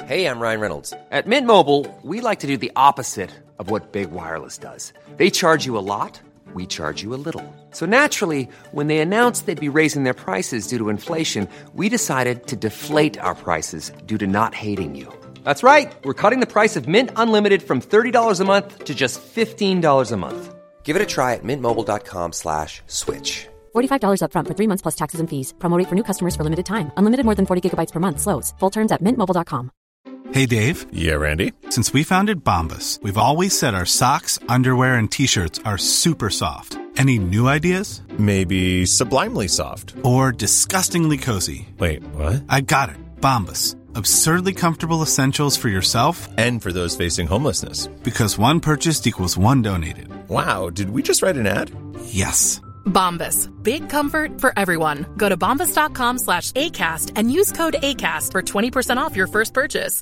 Hey, I'm Ryan Reynolds. At Mint Mobile, we like to do the opposite of what Big Wireless does. They charge you a lot, we charge you a little. So naturally, when they announced they'd be raising their prices due to inflation, we decided to deflate our prices due to not hating you. That's right. We're cutting the price of Mint Unlimited from $30 a month to just $15 a month. Give it a try at mintmobile.com/switch. $45 up front for 3 months plus taxes and fees. Promo rate for new customers for limited time. Unlimited more than 40 gigabytes per month. Slows full terms at mintmobile.com. Hey, Dave. Yeah, Randy. Since we founded Bombas, we've always said our socks, underwear, and T-shirts are super soft. Any new ideas? Maybe sublimely soft. Or disgustingly cozy. Wait, what? I got it. Bombas. Absurdly comfortable essentials for yourself and for those facing homelessness. Because one purchased equals one donated. Wow, did we just write an ad? Yes. Bombas. Big comfort for everyone. Go to bombas.com/ACAST and use code ACAST for 20% off your first purchase.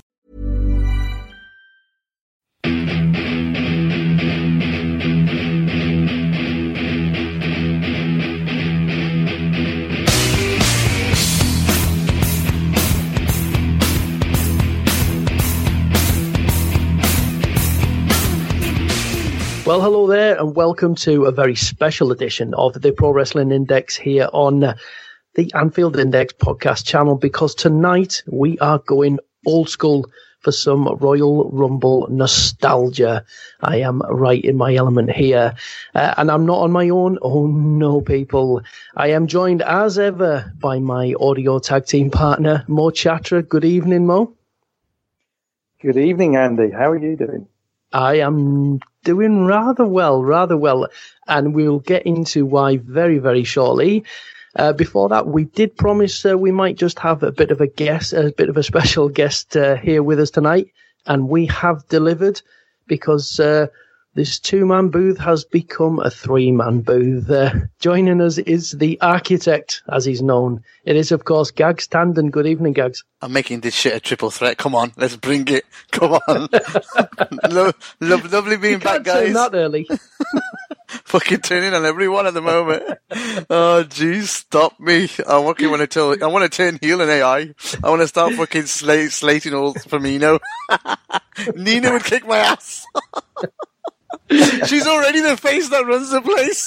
Well, hello there, and welcome to a very special edition of the Pro Wrestling Index here on the Anfield Index podcast channel, because tonight we are going old school for some Royal Rumble nostalgia. I am right in my element here, and I'm not on my own. Oh no, people. I am joined as ever by my audio tag team partner, Mo Chatra. Good evening, Mo. Good evening, Andy. How are you doing? I am doing rather well, and we'll get into why very, very shortly. Before that, we did promise we might just have a bit of a special guest here with us tonight, and we have delivered, because this two-man booth has become a three-man booth. Joining us is the architect, as he's known. It is, of course, Gags Tandon. Good evening, Gags. I'm making this shit a triple threat. Come on, let's bring it. Come on. Lovely being back, guys. Turn that early. Fucking turning on everyone at the moment. Oh, jeez, stop me. I want to turn heel in AI. I want to start fucking slating all Firmino. Nina would kick my ass. She's already the face that runs the place.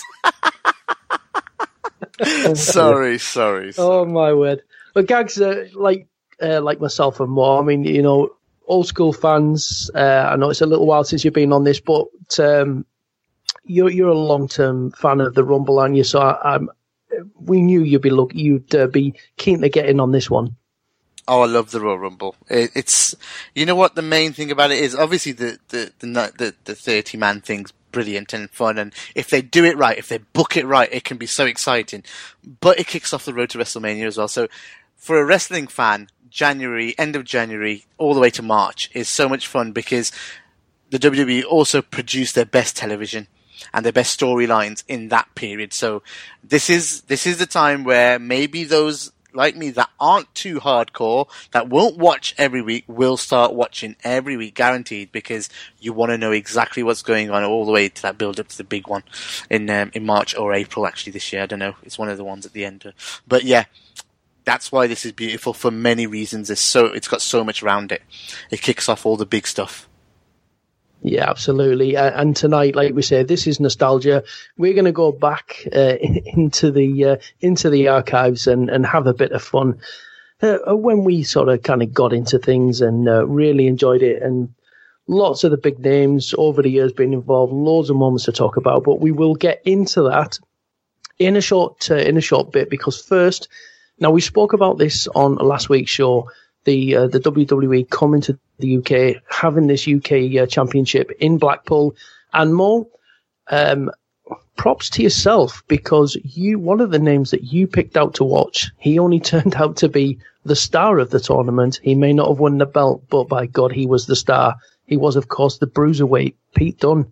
Sorry. Oh my word! But Gags, like myself and more. I mean, you know, old school fans. I know it's a little while since you've been on this, but you're a long term fan of the Rumble, aren't you? So we knew you'd be keen to get in on this one. Oh, I love the Royal Rumble. It's, you know what, the main thing about it is obviously the 30-man thing's brilliant and fun, and if they do it right, if they book it right, it can be so exciting. But it kicks off the road to WrestleMania as well. So for a wrestling fan, end of January, all the way to March is so much fun, because the WWE also produce their best television and their best storylines in that period. So this is the time where maybe those like me that aren't too hardcore, that won't watch every week, will start watching every week, guaranteed, because you want to know exactly what's going on all the way to that build up to the big one in March or April, actually, this year. I don't know. It's one of the ones at the end. But yeah, that's why this is beautiful for many reasons. It's got so much around it. It kicks off all the big stuff. Yeah, absolutely. And tonight, like we said, this is nostalgia. We're going to go back into the archives and have a bit of fun when we sort of kind of got into things and really enjoyed it. And lots of the big names over the years being involved, loads of moments to talk about. But we will get into that in a short bit, because first, now we spoke about this on last week's show. The WWE coming to the UK, having this UK championship in Blackpool, and more. Props to yourself, because one of the names that you picked out to watch, he only turned out to be the star of the tournament. He may not have won the belt, but by God, he was the star. He was, of course, the bruiserweight, Pete Dunne.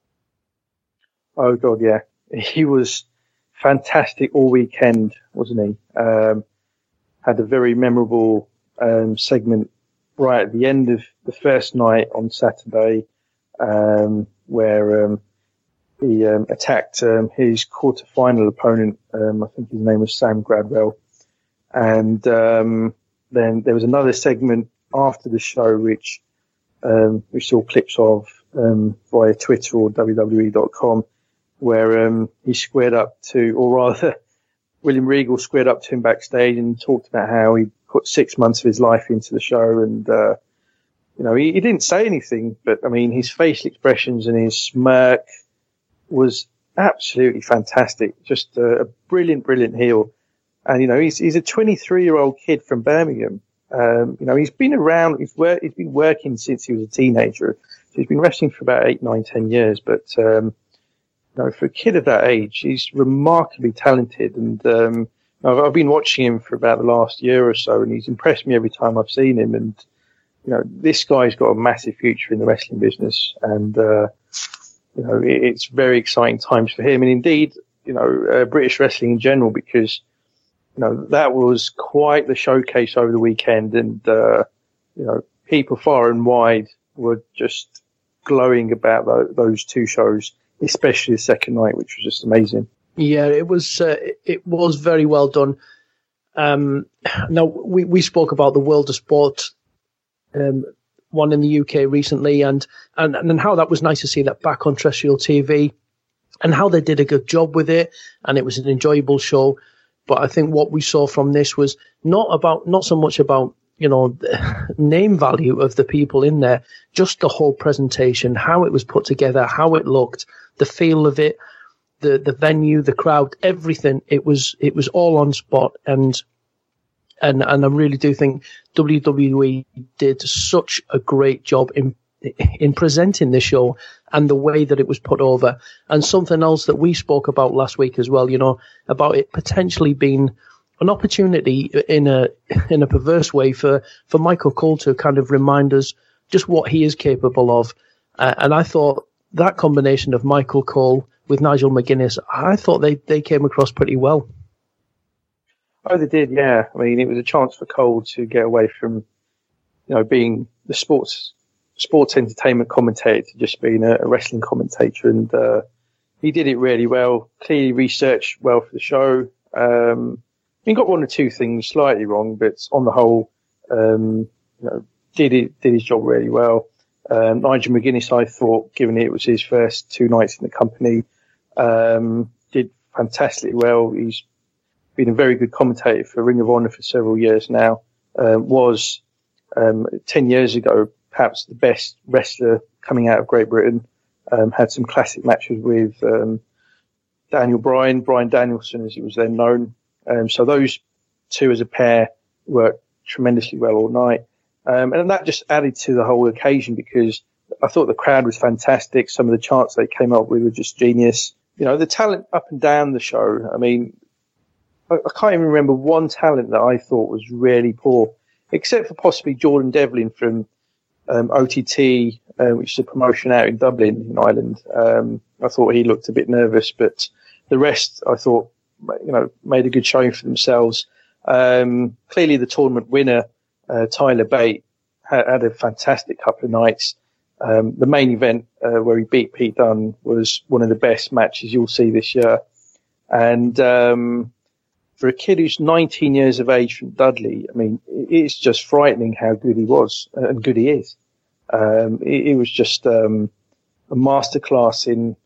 Oh God, yeah, he was fantastic all weekend, wasn't he? Had a very memorable segment right at the end of the first night on Saturday, where he attacked his quarter-final opponent. I think his name was Sam Gradwell. And then there was another segment after the show, which we saw clips of via Twitter or WWE.com, where he squared up to, or rather, William Regal squared up to him backstage and talked about how he put 6 months of his life into the show, and he didn't say anything, but I mean, his facial expressions and his smirk was absolutely fantastic. Just a brilliant heel. And, he's a 23-year-old kid from Birmingham. He's been around, he's been working since he was a teenager. So he's been wrestling for about 8, 9, 10 years. But, for a kid of that age, he's remarkably talented. And, I've been watching him for about the last year or so, and he's impressed me every time I've seen him. And, this guy's got a massive future in the wrestling business. And, it's very exciting times for him. And indeed, British wrestling in general, because, that was quite the showcase over the weekend, and, people far and wide were just glowing about those two shows, especially the second night, which was just amazing. Yeah, it was very well done. Now, we spoke about the World of Sport, one in the UK recently, and how that was nice to see that back on terrestrial TV, and how they did a good job with it, and it was an enjoyable show. But I think what we saw from this was not so much about, the name value of the people in there, just the whole presentation, how it was put together, how it looked, the feel of it, the venue, the crowd, everything. It was all on spot, and I really do think WWE did such a great job in presenting the show and the way that it was put over. And something else that we spoke about last week as well, about it potentially being an opportunity in a perverse way for Michael Cole to kind of remind us just what he is capable of. And I thought that combination of Michael Cole with Nigel McGuinness, I thought they came across pretty well. Oh, they did, yeah. I mean, it was a chance for Cole to get away from, being the sports entertainment commentator to just being a wrestling commentator, and he did it really well. Clearly researched well for the show. He got one or two things slightly wrong, but on the whole, did his job really well. Nigel McGuinness, I thought, given it was his first 2 nights in the company, did fantastically well. He's been a very good commentator for Ring of Honor for several years now. Was 10 years ago perhaps the best wrestler coming out of Great Britain. Had some classic matches with Daniel Bryan Danielson, as he was then known. So those two as a pair worked tremendously well all night. And that just added to the whole occasion, because I thought the crowd was fantastic. Some of the chants they came up with were just genius. The talent up and down the show. I mean, I can't even remember one talent that I thought was really poor, except for possibly Jordan Devlin from OTT, which is a promotion out in Dublin, in Ireland. I thought he looked a bit nervous, but the rest I thought, made a good showing for themselves. Clearly the tournament winner, Tyler Bate, had a fantastic couple of nights. The main event, where he beat Pete Dunne, was one of the best matches you'll see this year. And, for a kid who's 19 years of age from Dudley, I mean, it's just frightening how good he was and good he is. It was just, a masterclass in,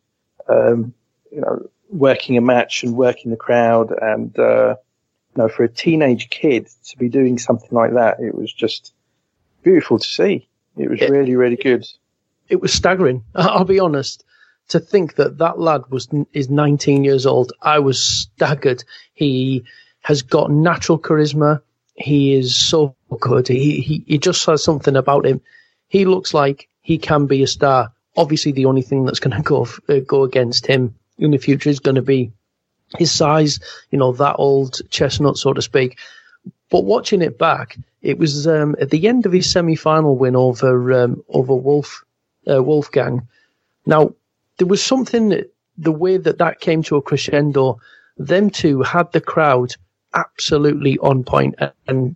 working a match and working the crowd. And, for a teenage kid to be doing something like that, it was just beautiful to see. It was really, really good. It was staggering. I'll be honest. To think that lad is 19 years old, I was staggered. He has got natural charisma. He is so good. He just has something about him. He looks like he can be a star. Obviously, the only thing that's going to go against him in the future is going to be his size. That old chestnut, so to speak. But watching it back, it was at the end of his semi-final win over Wolfgang. Now, there was something, the way that came to a crescendo, them two had the crowd absolutely on point. And,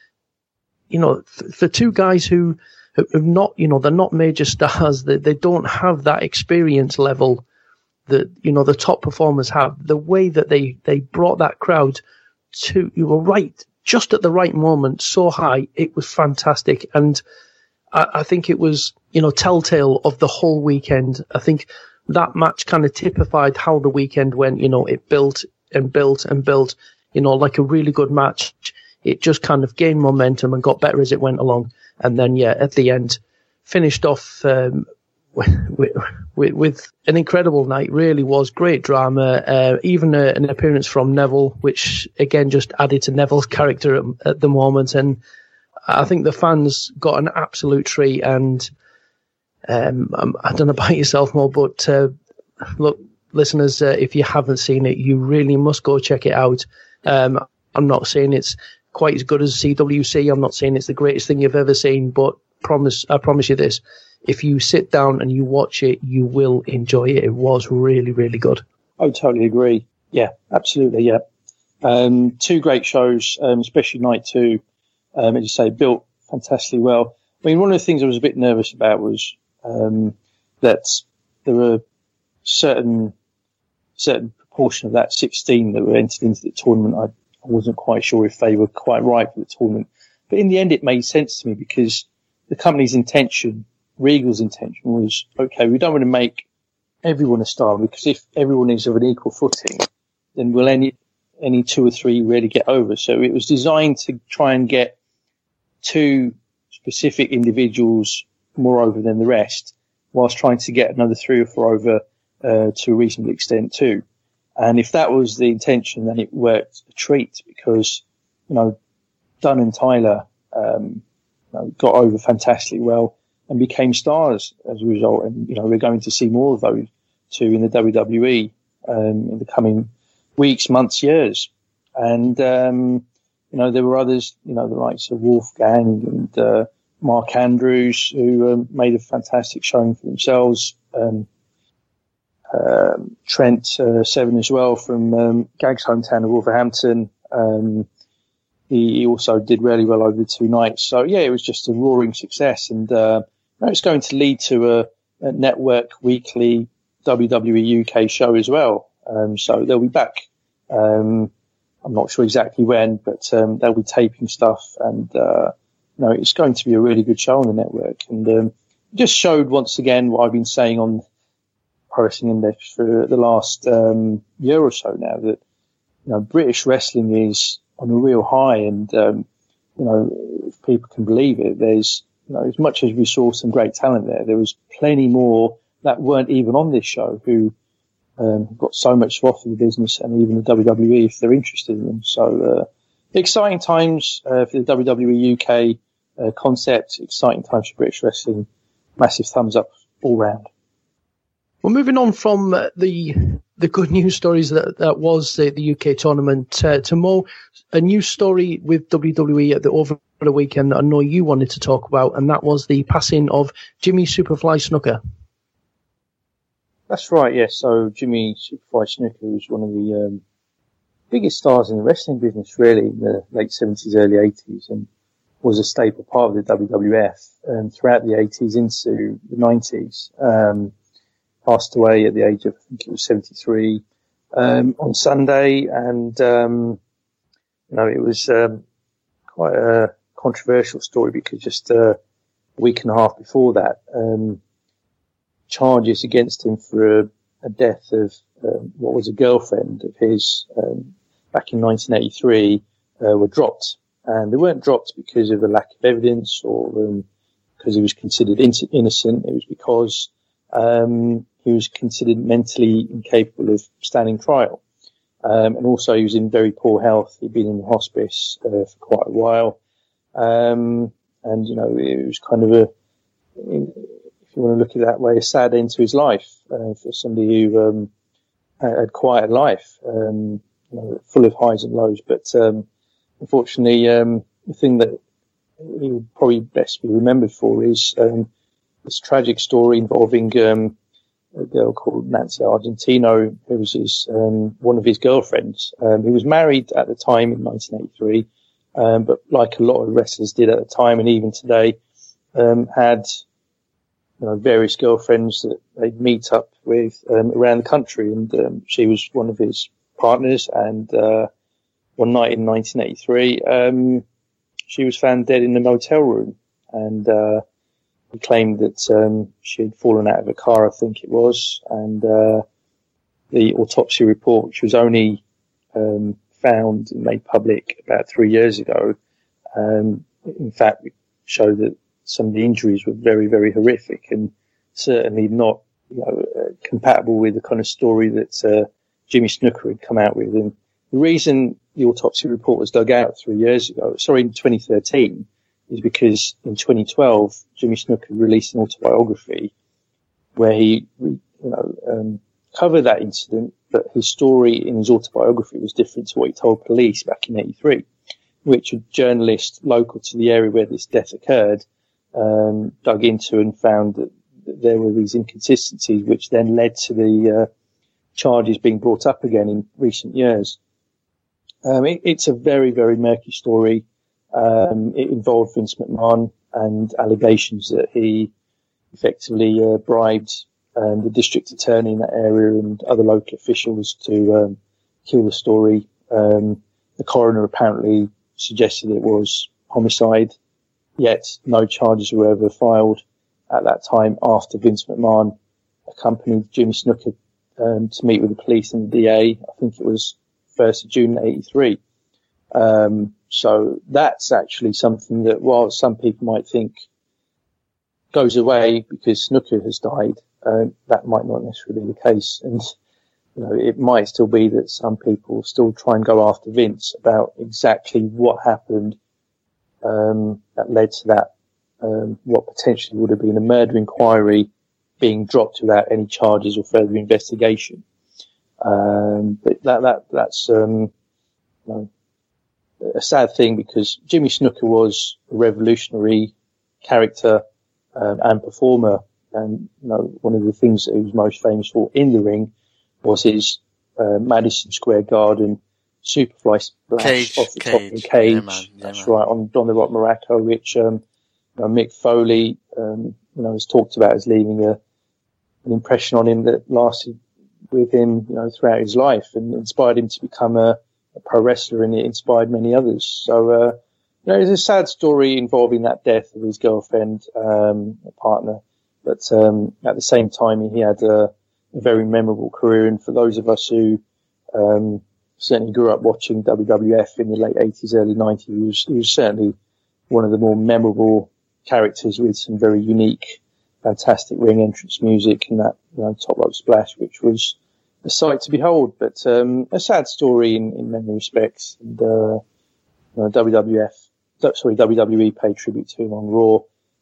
for two guys who have not, they're not major stars, they don't have that experience level that, the top performers have. The way that they brought that crowd to, you were right just at the right moment, so high. It was fantastic. And I think it was, telltale of the whole weekend. I think that match kind of typified how the weekend went. It built and built and built, like a really good match. It just kind of gained momentum and got better as it went along. And then, at the end, finished off with an incredible night. Really was great drama. Even an appearance from Neville, which again just added to Neville's character at the moment. And I think the fans got an absolute treat. And I don't know about yourself, Mo, but look, listeners, if you haven't seen it, you really must go check it out. I'm not saying it's quite as good as CWC. I'm not saying it's the greatest thing you've ever seen, but I promise you this. If you sit down and you watch it, you will enjoy it. It was really, really good. I totally agree. Yeah, absolutely. Yeah. 2 great shows, especially night 2. As you say, built fantastically well. I mean, one of the things I was a bit nervous about was that there were certain proportion of that 16 that were entered into the tournament. I wasn't quite sure if they were quite right for the tournament. But in the end, it made sense to me because the company's intention, Regal's intention, was, okay, we don't want to make everyone a star, because if everyone is of an equal footing, then will any 2 or 3 really get over? So it was designed to try and get 2 specific individuals more over than the rest, whilst trying to get another 3 or 4 over to a reasonable extent too. And if that was the intention, then it worked a treat, because, Dunn and Tyler got over fantastically well and became stars as a result. And, we're going to see more of those 2 in the WWE in the coming weeks, months, years. And, there were others, the likes of Wolfgang and Mark Andrews, who made a fantastic showing for themselves. Trent Seven as well from Gag's hometown of Wolverhampton. He also did really well over the 2 nights. So yeah, it was just a roaring success, and it's going to lead to a network weekly WWE UK show as well. So they'll be back. I'm not sure exactly when, but they'll be taping stuff, and it's going to be a really good show on the network. And it just showed once again what I've been saying on Pro Wrestling Index for the last year or so now, that British wrestling is on a real high, and if people can believe it, there's as much as we saw some great talent there was plenty more that weren't even on this show who got so much to offer the business, and even the WWE if they're interested in them. So exciting times for the WWE UK concept, exciting times for British wrestling. Massive thumbs up all round. Well, moving on from the good news stories that was the UK tournament to more a news story with WWE over the weekend that I know you wanted to talk about, and that was the passing of Jimmy Superfly Snuka. That's right, yes. So Jimmy Superfly Snuka was one of the biggest stars in the wrestling business, really, in the late 70s, early 80s, and was a staple part of the WWF throughout the 80s into the 90s. Passed away at the age of, I think it was 73, on Sunday. And, it was, quite a controversial story, because just a week and a half before that, charges against him for a death of, what was a girlfriend of his, back in 1983, were dropped. And they weren't dropped because of a lack of evidence or, because he was considered innocent. It was because, he was considered mentally incapable of standing trial. And also he was in very poor health. He'd been in the hospice for quite a while. And, it was kind of if you want to look at it that way, a sad end to his life for somebody who had quite a life, full of highs and lows. But unfortunately, the thing that he would probably best be remembered for is this tragic story involving a girl called Nancy Argentino, who was one of his girlfriends. He was married at the time in 1983, but like a lot of wrestlers did at the time, and even today, had various girlfriends that they'd meet up with around the country, and she was one of his partners. And one night in 1983, she was found dead in an hotel room, and he claimed that she had fallen out of a car, I think it was, and the autopsy report, which was only found and made public about 3 years ago, in fact, showed that some of the injuries were very, very horrific and certainly not, compatible with the kind of story that Jimmy Snuka had come out with. And the reason the autopsy report was dug out in 2013, is because in 2012, Jimmy Snuka released an autobiography where he, covered that incident, but his story in his autobiography was different to what he told police back in 83, which a journalist local to the area where this death occurred dug into and found that there were these inconsistencies, which then led to the charges being brought up again in recent years. It's a very, very murky story. It involved Vince McMahon and allegations that he effectively bribed the district attorney in that area and other local officials to kill the story. The coroner apparently suggested it was homicide, yet no charges were ever filed at that time after Vince McMahon accompanied Jimmy Snuka to meet with the police and the DA. I think it was 1st of June 83. So that's actually something that, while some people might think goes away because Snuka has died, that might not necessarily be the case. And, it might still be that some people still try and go after Vince about exactly what happened, that led to that, what potentially would have been a murder inquiry being dropped without any charges or further investigation. But that's, a sad thing, because Jimmy Snuka was a revolutionary character, and performer. And, one of the things that he was most famous for in the ring was his, Madison Square Garden Superfly splash off the top of the cage. Yeah, man. That's right, on Don the Rock Muraco, which, Mick Foley, has talked about as leaving an impression on him that lasted with him, throughout his life, and inspired him to become a pro wrestler, and it inspired many others. So, it's a sad story involving that death of his girlfriend, a partner, but at the same time, he had a very memorable career. And for those of us who certainly grew up watching WWF in the late 80s, early 90s, he was certainly one of the more memorable characters, with some very unique, fantastic ring entrance music and that top rope splash, which was a sight to behold. But a sad story in many respects. And WWE paid tribute to him on Raw.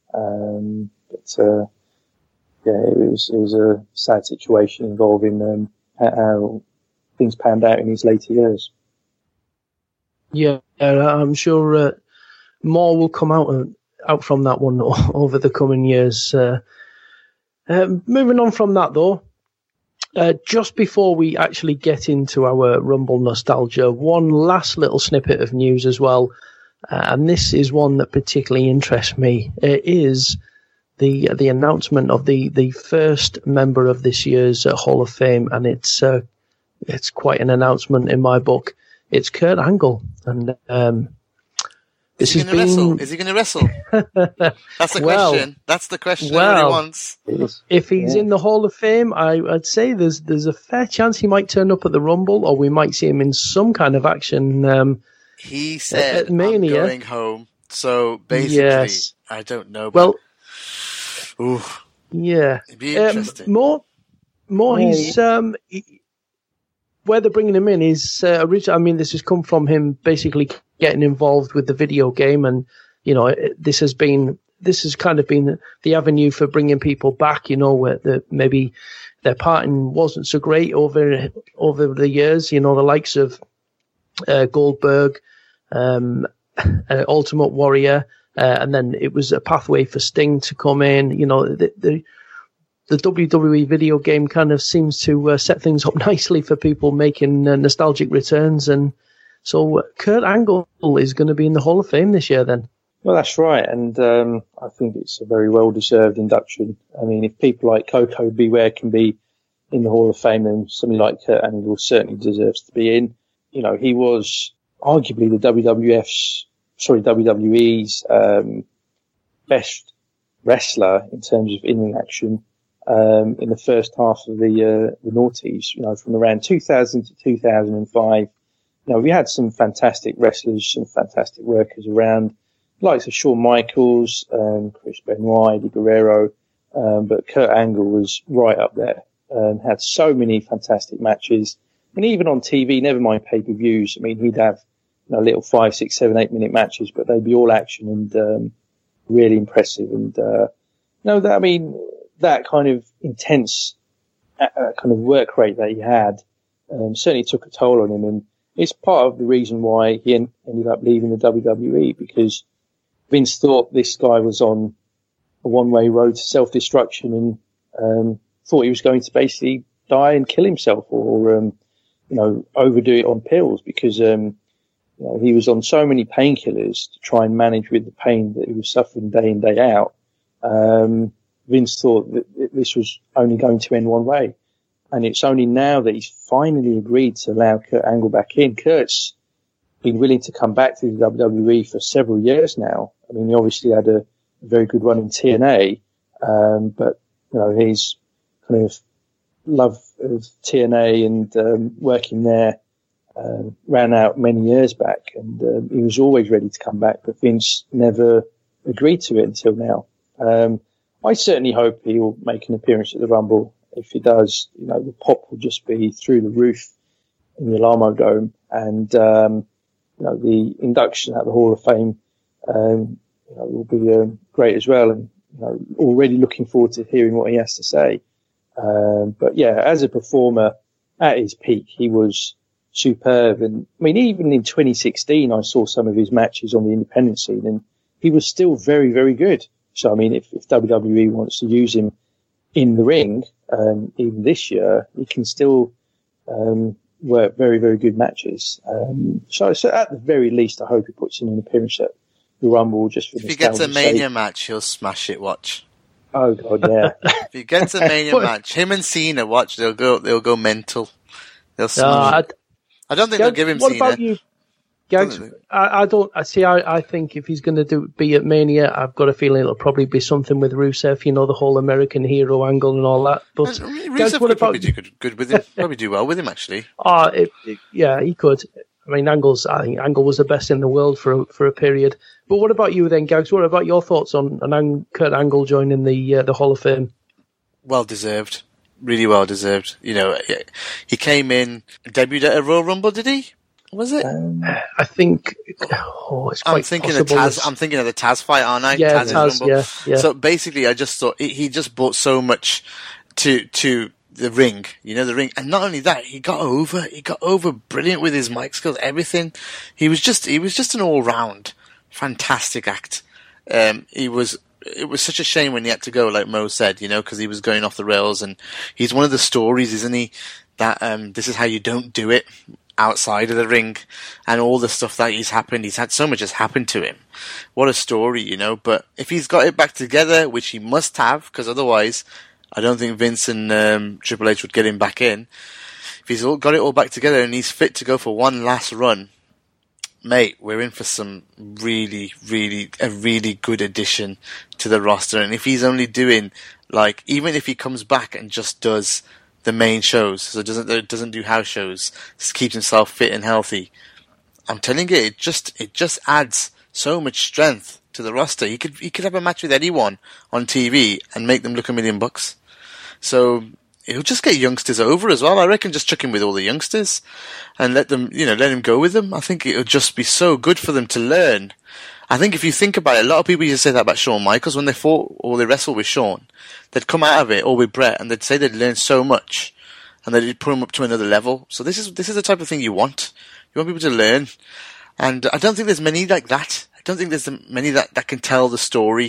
It was a sad situation involving how things panned out in his later years. Yeah, I'm sure more will come out from that one over the coming years. Moving on from that, though, just before we actually get into our Rumble nostalgia, one last little snippet of news as well, and this is one that particularly interests me. It is the announcement of the first member of this year's Hall of Fame, and it's quite an announcement in my book. It's Kurt Angle, and Is he going to wrestle? That's the question. That's the question everybody wants. If he's in the Hall of Fame, I'd say there's a fair chance he might turn up at the Rumble, or we might see him in some kind of action. He said, "I'm going home." So basically, yes. I don't know. Well, yeah, it'd be interesting. More. He's where they're bringing him in is original. I mean, this has come from him basically getting involved with the video game, and this has kind of been the avenue for bringing people back. Where maybe their parting wasn't so great over the years. The likes of Goldberg, Ultimate Warrior, and then it was a pathway for Sting to come in. The WWE video game kind of seems to set things up nicely for people making nostalgic returns, and so Kurt Angle is going to be in the Hall of Fame this year then. Well, that's right, and I think it's a very well-deserved induction. I mean, if people like Koko B. Ware can be in the Hall of Fame, then somebody like Kurt Angle certainly deserves to be in. He was arguably the WWE's best wrestler in terms of in-ring action in the first half of the noughties, from around 2000 to 2005. We had some fantastic wrestlers, some fantastic workers around, likes of Shawn Michaels, Chris Benoit, Eddie Guerrero, but Kurt Angle was right up there, had so many fantastic matches. And even on TV, never mind pay-per-views, he'd have little 5, 6, 7, 8 minute matches, but they'd be all action and really impressive. And that kind of intense kind of work rate that he had certainly took a toll on him. And it's part of the reason why he ended up leaving the WWE, because Vince thought this guy was on a one-way road to self-destruction and thought he was going to basically die and kill himself or overdo it on pills, because he was on so many painkillers to try and manage with the pain that he was suffering day in, day out. Vince thought that this was only going to end one way. And it's only now that he's finally agreed to allow Kurt Angle back in. Kurt's been willing to come back to the WWE for several years now. He obviously had a very good run in TNA, but his kind of love of TNA and working there ran out many years back, and he was always ready to come back, but Vince never agreed to it until now. I certainly hope he'll make an appearance at the Rumble. If he does, the pop will just be through the roof in the Alamo Dome, and the induction at the Hall of Fame will be great as well, and already looking forward to hearing what he has to say. But yeah, as a performer at his peak, he was superb. And even in 2016, I saw some of his matches on the independent scene, and he was still very, very good. So if WWE wants to use him in the ring, even this year, he can still work very, very good matches. So at the very least, I hope he puts in an appearance at the Rumble just for If he gets a Mania match, he'll smash it. Watch. Oh God, yeah. If he gets a Mania match, him and Cena, watch, they'll go mental. They'll smash it. I don't think they'll give him what Cena. About you, Gags? I think if he's going to be at Mania, I've got a feeling it'll probably be something with Rusev, the whole American hero angle and all that. But Rusev could probably do good with him. Probably do well with him, actually. Yeah, he could. I think Angle was the best in the world for a period. But what about you then, Gags? What about your thoughts on Kurt Angle joining the Hall of Fame? Well deserved. Really well deserved. He came in, debuted at a Royal Rumble, did he? Was it? I think. It's quite possible. I'm thinking of the Taz fight, aren't I? Yeah, Taz, yeah. So basically, I just thought he just brought so much to the ring, the ring. And not only that, he got over brilliant with his mic skills, everything. He was just an all-round fantastic act. It was such a shame when he had to go, like Mo said, because he was going off the rails, and he's one of the stories, isn't he? That, this is how you don't do it outside of the ring, and all the stuff that he's had so much has happened to him. What a story, but if he's got it back together, which he must have, because otherwise, I don't think Vince and Triple H would get him back in. If he's got it all back together and he's fit to go for one last run, mate, we're in for some really good addition to the roster. And if he's only doing, even if he comes back and just does the main shows, so doesn't do house shows, just keeps himself fit and healthy, I'm telling you, it just adds so much strength to the roster. He could have a match with anyone on TV and make them look $1 million. So he'll just get youngsters over as well. I reckon just chuck him with all the youngsters and let him go with them. I think it'll just be so good for them to learn. I think if you think about it, a lot of people used to say that about Shawn Michaels when they fought or they wrestled with Shawn. They'd come out of it, or with Bret, and they'd say they'd learned so much and they'd put him up to another level. So this is the type of thing you want. You want people to learn. And I don't think there's many like that. I don't think there's many that can tell the story,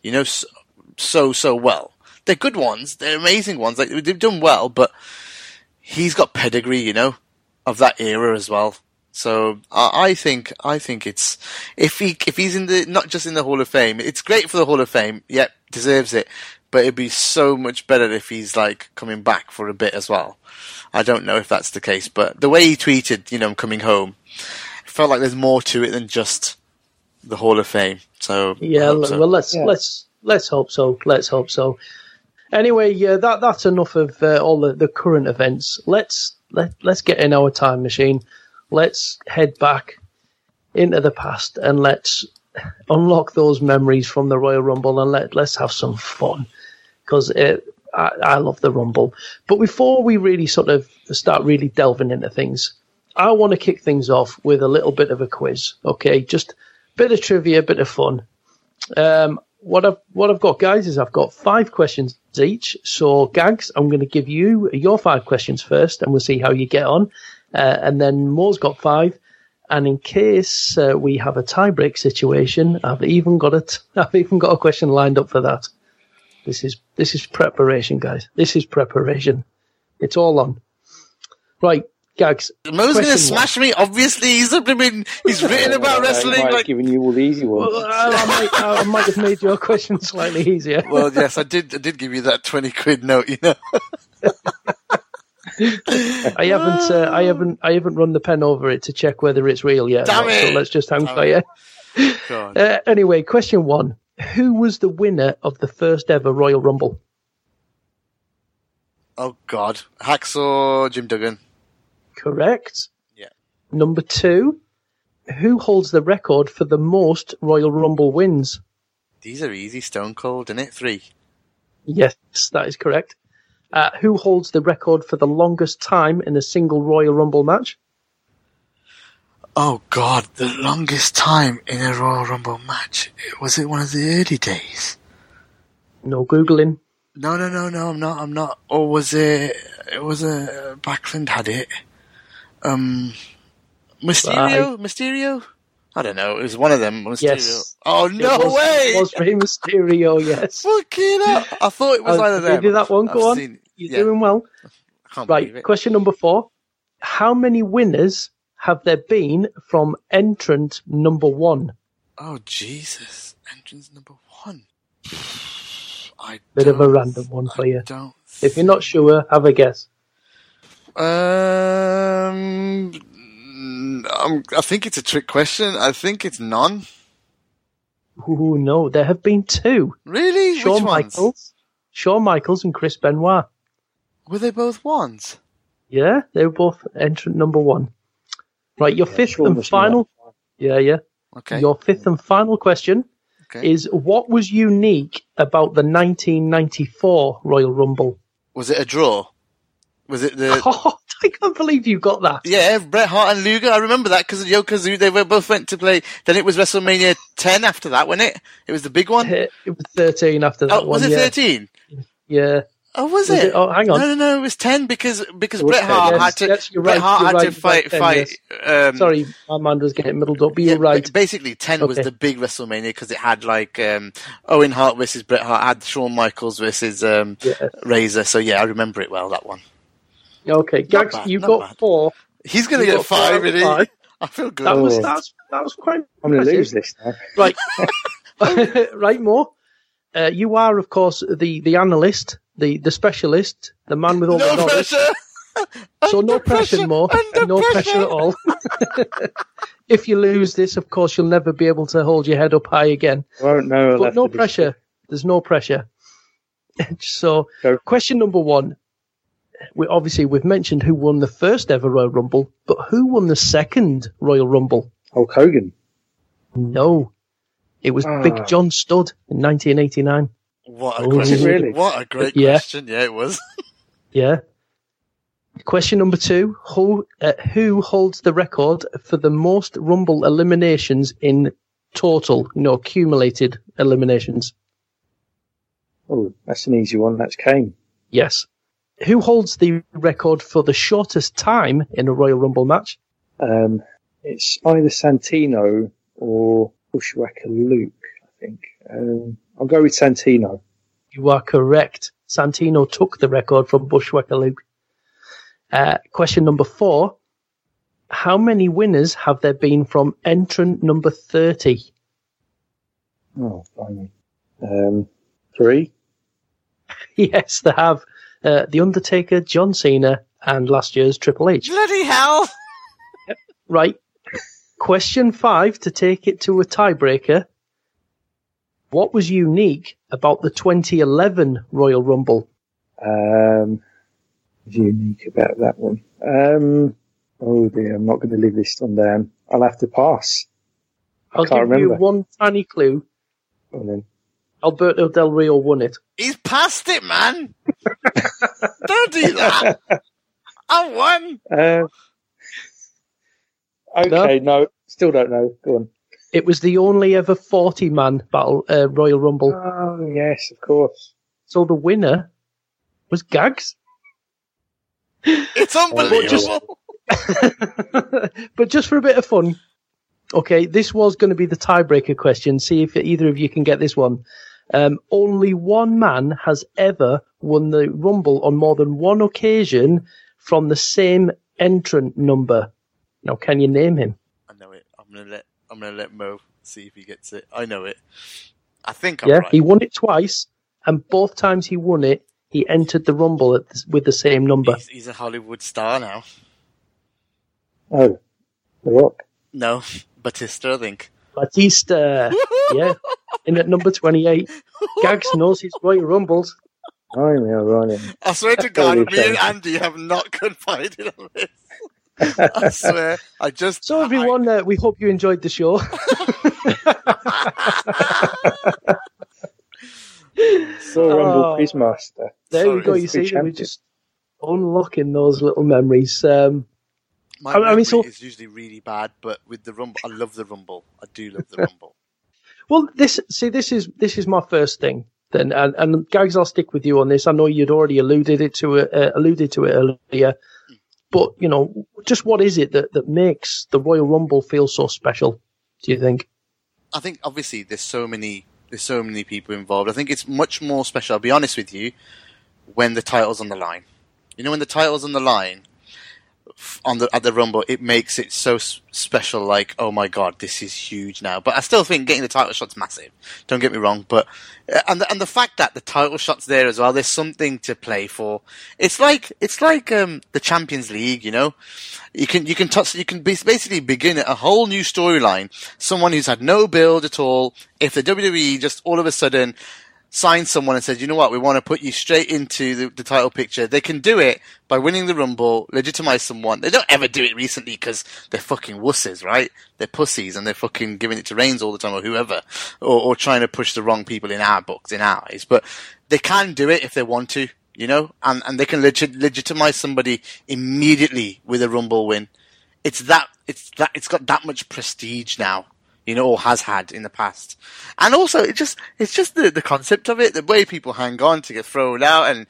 so well. They're good ones. They're amazing ones. They've done well, but he's got pedigree, of that era as well. So I think it's if he's in not just in the Hall of Fame, it's great for the Hall of Fame. Yep, deserves it. But it'd be so much better if he's coming back for a bit as well. I don't know if that's the case, but the way he tweeted, I'm coming home. felt like there's more to it than just the Hall of Fame. So yeah, well, let's hope so. Let's hope so. Anyway, that's enough of all the current events. Let's get in our time machine. Let's head back into the past and let's unlock those memories from the Royal Rumble and let's have some fun, because I love the Rumble. But before we really sort of start really delving into things, I want to kick things off with a little bit of a quiz. Okay, just a bit of trivia, a bit of fun. What I've got, guys, is I've got 5 questions each. So, Gags, I'm going to give you your 5 questions first, and we'll see how you get on. And then Mo's got 5. And in case we have a tie-break situation, I've even got a question lined up for that. This is preparation, guys. This is preparation. It's all on. Right, Gags. Mo's going to smash me. Obviously, he's written about wrestling. I might have given you all the easy ones. Well, I might have made your question slightly easier. Well, yes, I did give you that 20 quid note, you know. I haven't run the pen over it to check whether it's real yet. Damn it! So let's just hang fire. Anyway, question 1. Who was the winner of the first ever Royal Rumble? Oh, God. Hacksaw Jim Duggan. Correct. Yeah. Number 2. Who holds the record for the most Royal Rumble wins? These are easy. Stone Cold, isn't it? 3. Yes, that is correct. Who holds the record for the longest time in a single Royal Rumble match? Oh, God. The longest time in a Royal Rumble match. Was it one of the early days? No Googling. No, I'm not. Or was it... It was Backlund had it. Mysterio? I don't know. It was one of them. Mysterio. Yes. Oh, no way! It was Rey Mysterio, yes. Fucking hell. I thought it was one of them. You do that one? Go on. You're doing well. I can't believe it. Question number 4. How many winners have there been from entrant number 1? Oh, Jesus. Entrance number 1. Bit of a random one for you. If you're not sure, have a guess. I think it's a trick question. I think it's none. Ooh, no, there have been 2. Really? Which ones? Shawn Michaels and Chris Benoit. Were they both ones? Yeah, they were both entrant number 1. Right, your fifth and final. Yeah. Okay. Your 5th and final question is: what was unique about the 1994 Royal Rumble? Was it a draw? Was it the? Oh, I can't believe you got that. Yeah, Bret Hart and Luger. I remember that because Yokozuna, they both went to play. Then it was WrestleMania 10 after that, wasn't it? It was the big one. It was 13 after that. Oh, was it 13? Yeah. Oh, was it? Oh, hang on. No, it was 10 because Bret Hart had to fight. Yes. Sorry, my mind was getting muddled up, but you're right. Basically, 10 was the big WrestleMania because it had like Owen Hart versus Bret Hart, had Shawn Michaels versus Razor. So yeah, I remember it well, that one. Okay, Gags, you got 4. He's going to get 5, isn't he? I feel good. That was quite. I'm going to lose this now. Right, right, Mo. You are, of course, the analyst, the specialist, the man with all the knowledge. Pressure. So no pressure, Mo. No pressure at all. If you lose this, of course, you'll never be able to hold your head up high again. I won't know. But no pressure. There's no pressure. So, question number 1. We've mentioned who won the first ever Royal Rumble, but who won the second Royal Rumble? Hulk Hogan. No. It was Big John Studd in 1989. What a question. Really? What a great question. Yeah, it was. Yeah. Question number 2. Who holds the record for the most Rumble eliminations in total, accumulated eliminations? Oh, that's an easy one. That's Kane. Yes. Who holds the record for the shortest time in a Royal Rumble match? It's either Santino or Bushwhacker Luke, I think. I'll go with Santino. You are correct. Santino took the record from Bushwhacker Luke. Question number 4. How many winners have there been from entrant number 30? Oh, finally. 3? Yes, they have. The Undertaker, John Cena, and last year's Triple H. Bloody hell! Right. Question 5 to take it to a tiebreaker. What was unique about the 2011 Royal Rumble? What's unique about that one? Oh dear, I'm not going to live this one down. I'll have to pass. I'll give you one tiny clue. Go then. Alberto Del Rio won it. He's past it, man. Don't do that. I won. Okay, no, still don't know. Go on. It was the only ever 40-man battle Royal Rumble. Oh, yes, of course. So the winner was Gags. It's unbelievable. But just for a bit of fun, okay, this was going to be the tiebreaker question. See if either of you can get this one. Only one man has ever won the Rumble on more than one occasion from the same entrant number. Now, can you name him? I know it. I'm gonna let Mo see if he gets it. I know it. I think I'm right. He won it twice, and both times he won it, he entered the Rumble with the same number. He's a Hollywood star now. Oh, The Rock? No, Batista, I think. Batista, yeah, in at number 28. Gags knows his Royal Rumbles. I know, right. I swear to God, me and Andy have not confided on this. I swear. So everyone, we hope you enjoyed the show. Rumble Quizmaster. There we go. You see, we're just unlocking those little memories. My memory is usually really bad, but with the Rumble, I love the Rumble. I do love the Rumble. Well, this is my first thing. Then, and Gags, I'll stick with you on this. I know you'd already alluded to it earlier, but just what is it that makes the Royal Rumble feel so special? Do you think? I think obviously there's so many people involved. I think it's much more special. I'll be honest with you, when the title's on the line. When the title's on the line at the Rumble, it makes it so special. Like, oh my God, this is huge now. But I still think getting the title shot's massive. Don't get me wrong. But and the fact that the title shot's there as well, there's something to play for. It's like the Champions League. You can basically begin a whole new storyline. Someone who's had no build at all. If the WWE just all of a sudden signs someone and says, you know what, we want to put you straight into the title picture. They can do it by winning the Rumble, legitimize someone. They don't ever do it recently because they're fucking wusses, right? They're pussies and they're fucking giving it to Reigns all the time or whoever, or trying to push the wrong people in our books, in our eyes. But they can do it if they want to, and they can legitimize somebody immediately with a Rumble win. It's got that much prestige now. Or has had in the past. And also, it's just the concept of it, the way people hang on to get thrown out, and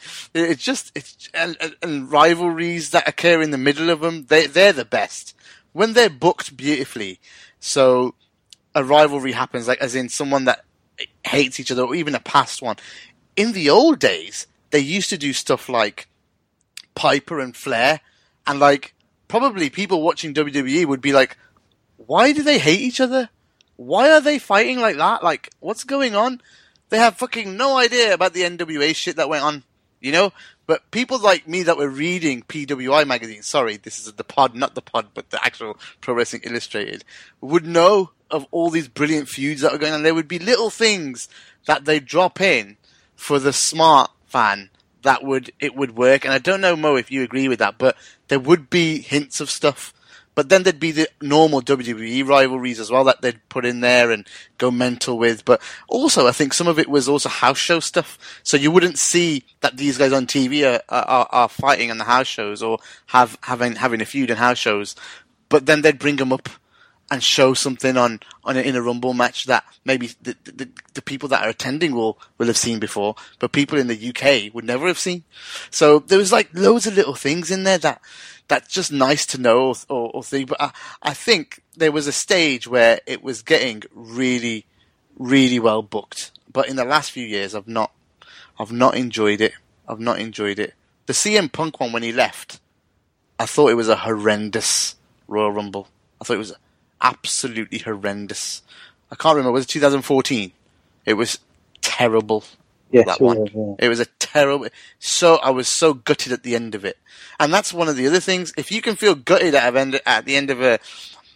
and rivalries that occur in the middle of them, they're the best. When they're booked beautifully, so a rivalry happens, like, as in someone that hates each other, or even a past one. In the old days, they used to do stuff like Piper and Flair, and like, probably people watching WWE would be like, why do they hate each other? Why are they fighting like that? Like, what's going on? They have fucking no idea about the NWA shit that went on, But people like me that were reading PWI magazine, sorry, this is the pod, not the pod, but the actual Pro Wrestling Illustrated, would know of all these brilliant feuds that are going on. There would be little things that they drop in for the smart fan it would work. And I don't know, Mo, if you agree with that, but there would be hints of stuff. But then there'd be the normal WWE rivalries as well that they'd put in there and go mental with. But also, I think some of it was also house show stuff. So you wouldn't see that these guys on TV are fighting in the house shows or having a feud in house shows. But then they'd bring them up and show something in a Rumble match that maybe the people that are attending will have seen before, but people in the UK would never have seen. So there was like loads of little things in there that's just nice to know or think. But I think there was a stage where it was getting really, really well booked. But in the last few years, I've not enjoyed it. The CM Punk one when he left, I thought it was a horrendous Royal Rumble. I thought it was absolutely horrendous. I can't remember. Was it 2014? It was terrible. Yes, that one. It was a terrible. So I was so gutted at the end of it, and that's one of the other things. If you can feel gutted at the end of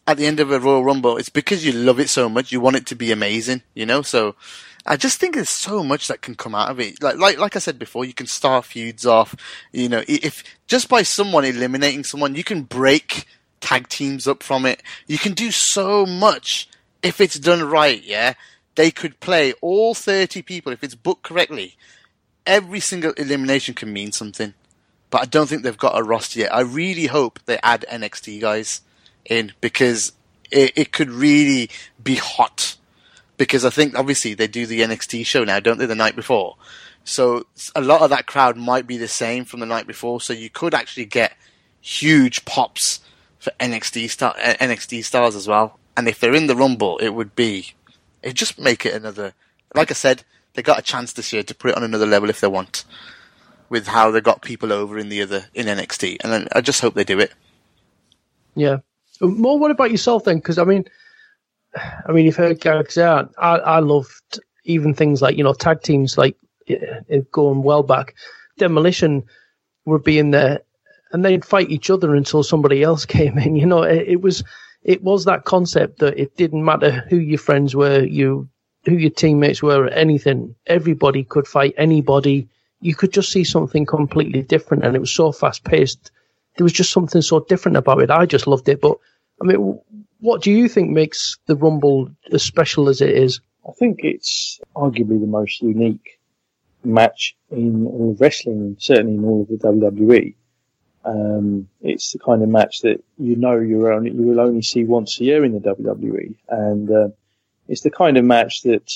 at the end of a Royal Rumble, it's because you love it so much. You want it to be amazing, you know? So I just think there's so much that can come out of it. Like I said before, you can start feuds off, you know, if just by someone eliminating someone, you can break tag teams up from it. You can do so much if it's done right, yeah? They could play all 30 people if it's booked correctly. Every single elimination can mean something. But I don't think they've got a roster yet. I really hope they add NXT guys in, because it could really be hot. Because I think, obviously, they do the NXT show now, don't they, the night before? So a lot of that crowd might be the same from the night before, so you could actually get huge pops for NXT stars as well. And if they're in the Rumble, it'd just make it another... Like I said, they got a chance this year to put it on another level if they want, with how they got people over in NXT. And I just hope they do it. Yeah. Mo, what about yourself then? Because, I mean, you've heard Garrick say, I loved even things like, you know, tag teams, like going well back. Demolition would be in there and they'd fight each other until somebody else came in. You know, it was that concept that it didn't matter who your friends were, who your teammates were, or anything. Everybody could fight anybody. You could just see something completely different, and it was so fast paced. There was just something so different about it. I just loved it. But I mean, what do you think makes the Rumble as special as it is? I think it's arguably the most unique match in all of wrestling, certainly in all of the WWE. It's the kind of match that you will only see once a year in the WWE, and it's the kind of match that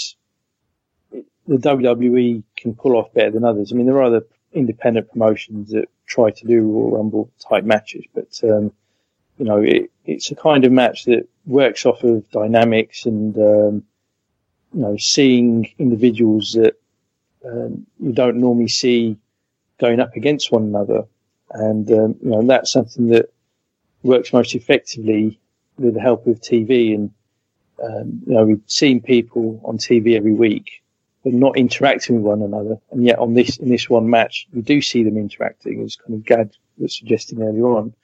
the WWE can pull off better than others. I mean, there are other independent promotions that try to do Royal Rumble type matches, but you know, it's a kind of match that works off of dynamics and you know, seeing individuals that you don't normally see going up against one another. And, you know, and that's something that works most effectively with the help of TV. And, you know, we've seen people on TV every week, but not interacting with one another. And yet in this one match, we do see them interacting, as kind of Gad was suggesting earlier on.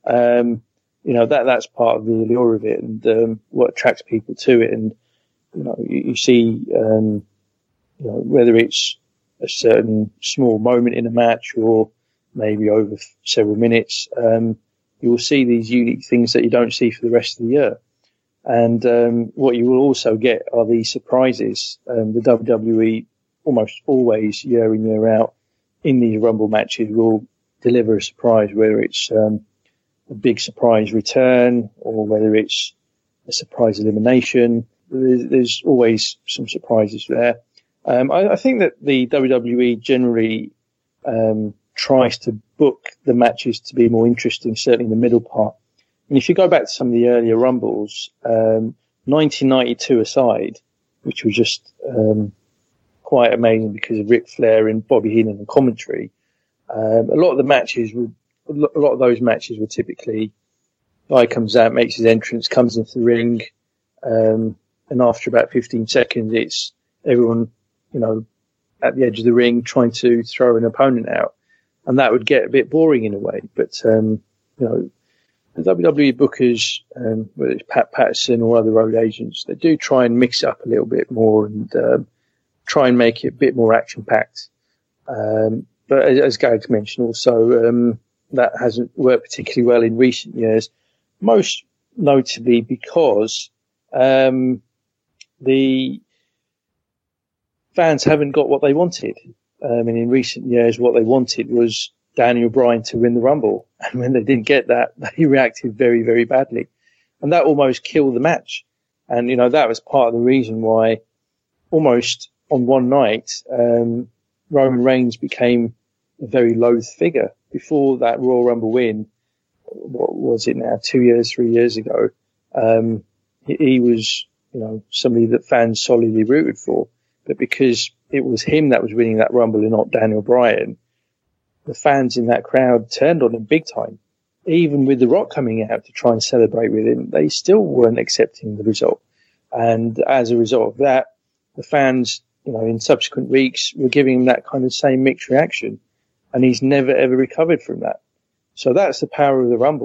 You know, that's part of the allure of it, and, what attracts people to it. And, you know, you see, you know, whether it's a certain small moment in a match or maybe over several minutes, you will see these unique things that you don't see for the rest of the year. And what you will also get are these surprises. The WWE almost always, year in, year out, in these Rumble matches will deliver a surprise, whether it's a big surprise return or whether it's a surprise elimination. There's always some surprises there. I think that the WWE generally tries to book the matches to be more interesting, certainly in the middle part. And if you go back to some of the earlier Rumbles, 1992 aside, which was just quite amazing because of Ric Flair and Bobby Heenan and commentary, a lot of those matches were typically, guy comes out, makes his entrance, comes into the ring, and after about 15 seconds, it's everyone, you know, at the edge of the ring trying to throw an opponent out. And that would get a bit boring in a way. But, you know, the WWE bookers, whether it's Pat Patterson or other road agents, they do try and mix it up a little bit more and try and make it a bit more action-packed. But as Garrick mentioned also, that hasn't worked particularly well in recent years, most notably because the fans haven't got what they wanted. And in recent years, what they wanted was Daniel Bryan to win the Rumble. And when they didn't get that, they reacted very, very badly. And that almost killed the match. And, you know, that was part of the reason why almost on one night, Roman Reigns became a very loathed figure. Before that Royal Rumble win, what was it now, 3 years ago, he was, you know, somebody that fans solidly rooted for. But because it was him that was winning that Rumble and not Daniel Bryan, the fans in that crowd turned on him big time. Even with The Rock coming out to try and celebrate with him, they still weren't accepting the result. And as a result of that, the fans, you know, in subsequent weeks were giving him that kind of same mixed reaction. And he's never ever recovered from that. So that's the power of the Rumble.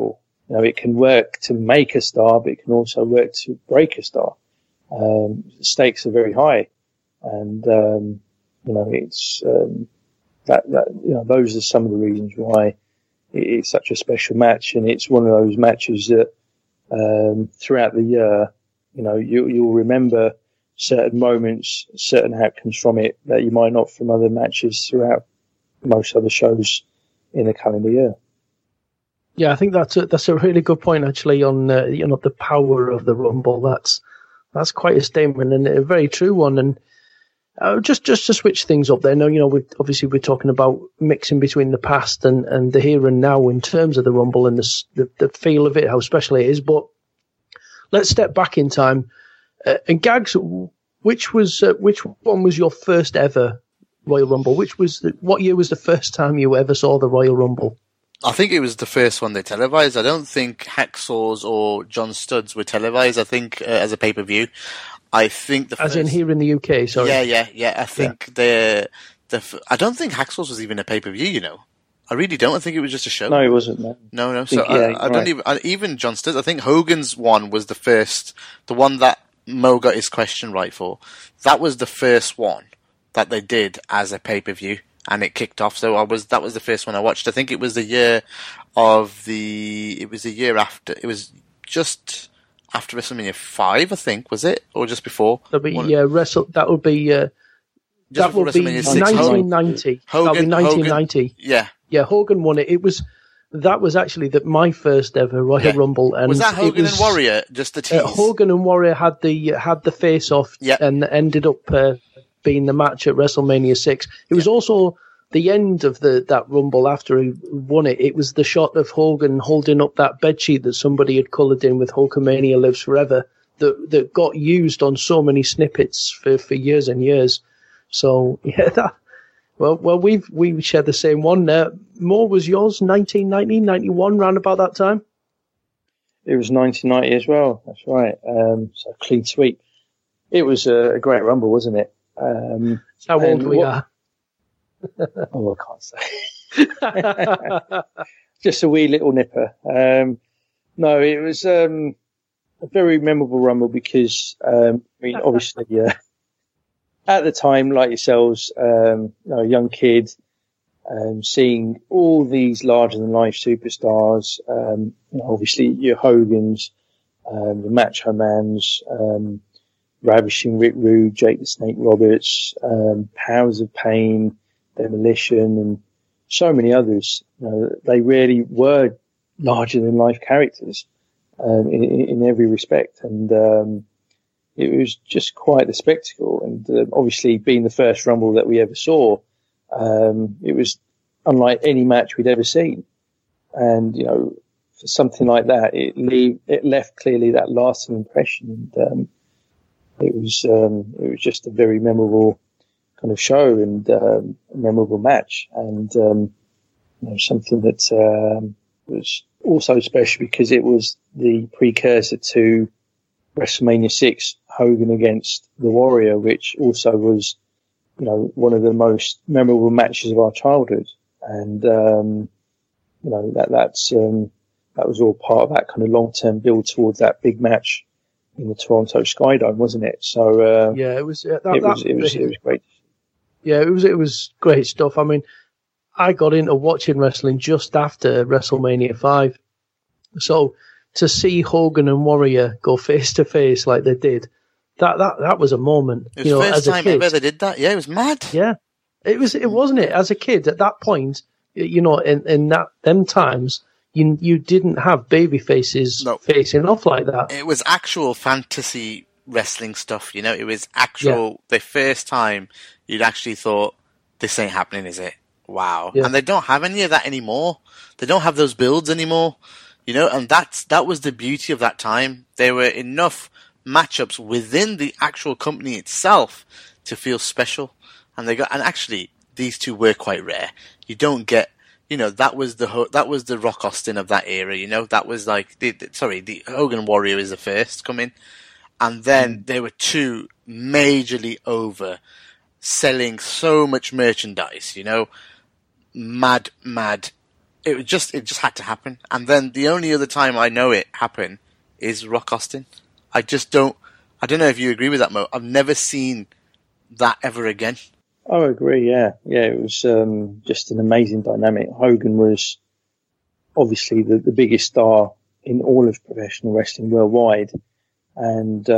You know, it can work to make a star, but it can also work to break a star. The stakes are very high, and you know, it's that you know, those are some of the reasons why it's such a special match, and it's one of those matches that throughout the year, you know, you'll remember certain moments, certain outcomes from it that you might not from other matches throughout most other shows in the calendar year. Yeah, I think that's a really good point actually on you know, the power of the Rumble. That's quite a statement and a very true one. And just to switch things up there, now, you know, we're talking about mixing between the past and the here and now in terms of the Rumble and the feel of it, how special it is. But let's step back in time. And Gags, which one was your first ever Royal Rumble? What year was the first time you ever saw the Royal Rumble? I think it was the first one they televised. I don't think Hacksaws or John Studd's were televised. I think as a pay-per-view. I think as in here in the UK. Sorry. Yeah. I think I don't think Hacksaws was even a pay-per-view. You know, I really don't. I think it was just a show. No, it wasn't. No. So I don't even John Studd's. I think Hogan's one was the first, the one that Mo got his question right for. That was the first one that they did as a pay-per-view. And it kicked off. So that was the first one I watched. I think it was the year after. It was just after WrestleMania 5, I think, was it? Or just before? That would be 1990. Hogan, that'll be 1990. Yeah. Yeah, Hogan won it. That was actually my first ever Royal Rumble. And was that Hogan and Warrior? Just the tease? Hogan and Warrior had the face off and ended up being the match at WrestleMania 6. It was also the end of that Rumble after he won it. It was the shot of Hogan holding up that bedsheet that somebody had coloured in with Hulkamania Lives Forever that got used on so many snippets for years and years. So, yeah, well, we share the same one. More was yours, 1990, 91, round about that time? It was 1990 as well, that's right. So clean sweep. It was a great Rumble, wasn't it? That's how old we are. Oh, I can't say. Just a wee little nipper. No, it was a very memorable Rumble because, I mean, obviously, at the time, like yourselves, a young kid, seeing all these larger-than-life superstars, obviously your Hogans, the Macho Mans, Ravishing Rick Rude, Jake the Snake Roberts, Powers of Pain, Demolition, and so many others. You know, they really were larger-than-life characters in every respect, and it was just quite the spectacle. And obviously, being the first Rumble that we ever saw, it was unlike any match we'd ever seen. And for something like that, it left clearly that lasting impression. And it was just a very memorable kind of show and a memorable match, and something that was also special because it was the precursor to WrestleMania 6, Hogan against the Warrior, which also was one of the most memorable matches of our childhood, and that was all part of that kind of long-term build towards that big match in the Toronto Skydome, wasn't it? So it was great. Yeah, it was great stuff. I mean, I got into watching wrestling just after WrestleMania 5. So to see Hogan and Warrior go face to face like they did, that was a moment. It was the first time ever they did that. Yeah, it was mad. Yeah, it wasn't it? As a kid at that point, in them times, you didn't have baby faces facing off like that. It was actual fantasy wrestling stuff. It was actual the first time you'd actually thought, this ain't happening, is it? Wow. Yeah. And they don't have any of that anymore. They don't have those builds anymore. And that was the beauty of that time. There were enough matchups within the actual company itself to feel special. And actually these two were quite rare. You don't get, that was the Rock Austin of that era, that was like, the Hogan Warrior is the first coming. And then there were two majorly over, selling so much merchandise, mad it just had to happen. And then the only other time I know it happen is Rock Austin. I don't know if you agree with that, Mo. I've never seen that ever again. I agree, yeah. Yeah, it was just an amazing dynamic. Hogan was obviously the biggest star in all of professional wrestling worldwide. And,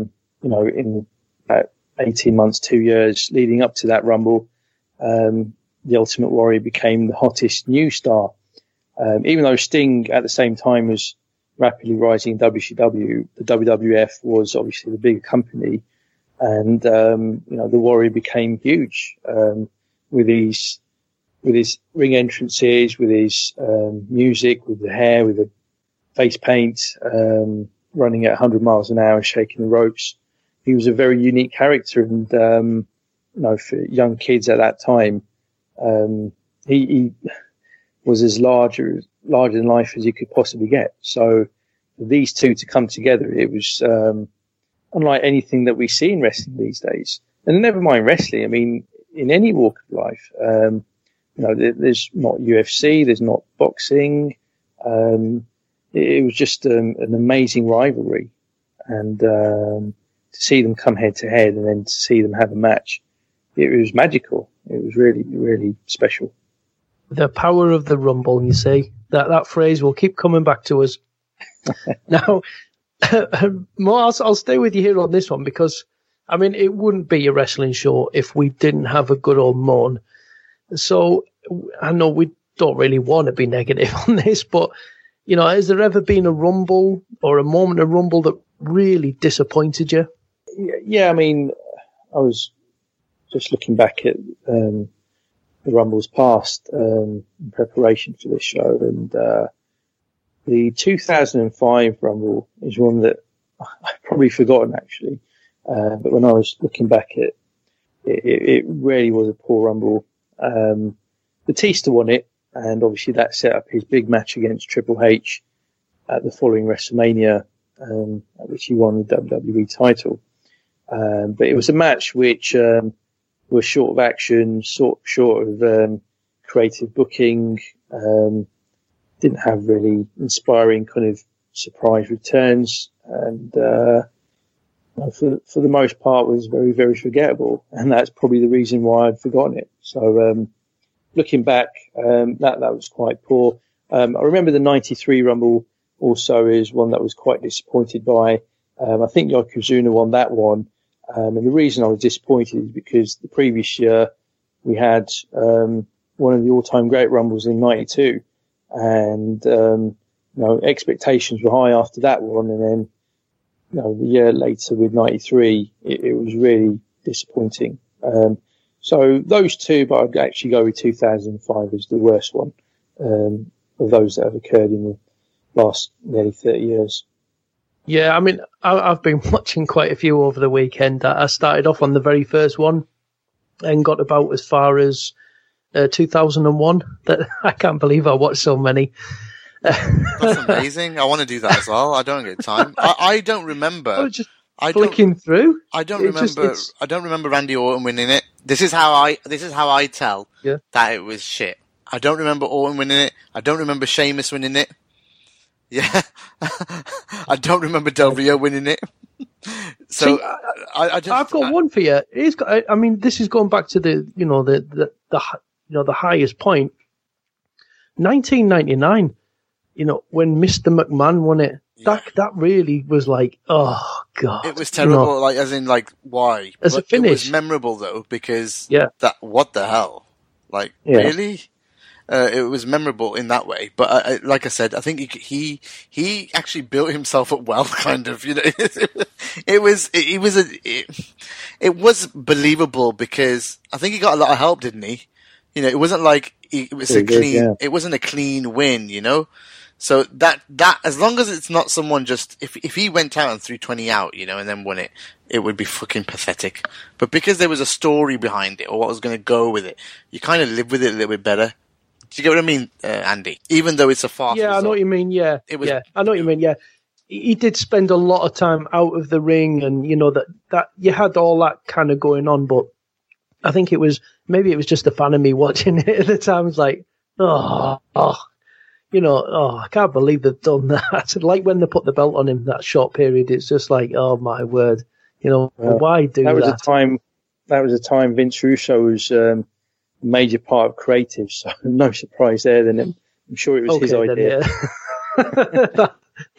in about 18 months, 2 years leading up to that Rumble, the Ultimate Warrior became the hottest new star. Even though Sting at the same time was rapidly rising in WCW, the WWF was obviously the bigger company. And, the Warrior became huge, with his ring entrances, with his, music, with the hair, with the face paint, running at 100 miles an hour, shaking the ropes. He was a very unique character. And, for young kids at that time, he was as larger than life as you could possibly get. So for these two to come together, it was, unlike anything that we see in wrestling these days. And never mind wrestling. I mean, in any walk of life, there's not UFC, there's not boxing. It was just an amazing rivalry. And to see them come head to head and then to see them have a match, it was magical. It was really, really special. The power of the Rumble, you see. That phrase will keep coming back to us. Now, Mo, I'll stay with you here on this one because, I mean, it wouldn't be a wrestling show if we didn't have a good old moan. So I know we don't really want to be negative on this, but, has there ever been a Rumble or a moment of Rumble that really disappointed you? Yeah, I mean, I was just looking back at the Rumbles past in preparation for this show, and the 2005 Rumble is one that I've probably forgotten, actually. But when I was looking back at it really was a poor Rumble. Batista won it, and obviously that set up his big match against Triple H at the following WrestleMania, at which he won the WWE title. But it was a match which was short of action, short of creative booking, didn't have really inspiring kind of surprise returns, and for the most part was very, very forgettable, and that's probably the reason why I'd forgotten it. So looking back, that was quite poor. I remember the 93 Rumble also is one that I was quite disappointed by. I think Yokozuna won that one, and the reason I was disappointed is because the previous year we had one of the all-time great Rumbles in 92. And, expectations were high after that one. And then, the year later with 93, it was really disappointing. So those two, but I'd actually go with 2005 as the worst one, of those that have occurred in the last nearly 30 years. Yeah, I mean, I've been watching quite a few over the weekend. I started off on the very first one and got about as far as 2001. That I can't believe I watched so many. That's amazing. I want to do that as well. I don't get time. I don't remember. I was just flicking through. I don't remember Randy Orton winning it. This is how I tell that it was shit. I don't remember Orton winning it. I don't remember Sheamus winning it. Yeah. I don't remember Del Rio winning it. So see, I've got one for you. I mean, this is going back to the highest point. 1999, when Mr. McMahon won it, that really was like, oh God. It was terrible, why? As a finish. It was memorable though, because what the hell? Really? It was memorable in that way, but like I said, I think he actually built himself up well, kind of. It was believable because I think he got a lot of help, didn't he? It wasn't like it wasn't a clean win, So that as long as it's not someone just if he went out and threw 20 out, and then won it, it would be fucking pathetic. But because there was a story behind it or what was going to go with it, you kind of live with it a little bit better. Do you get what I mean, Andy? Even though it's a fast result. I know what you mean, I know what you mean, He did spend a lot of time out of the ring and, that you had all that kind of going on, but I think maybe it was just a fan of me watching it at the time. I was like, I can't believe they've done that. Like when they put the belt on him that short period, it's just like, oh my word, why do that? That was a time Vince Russo was a major part of creative, so no surprise there. Then I'm sure it was his idea. Then, yeah.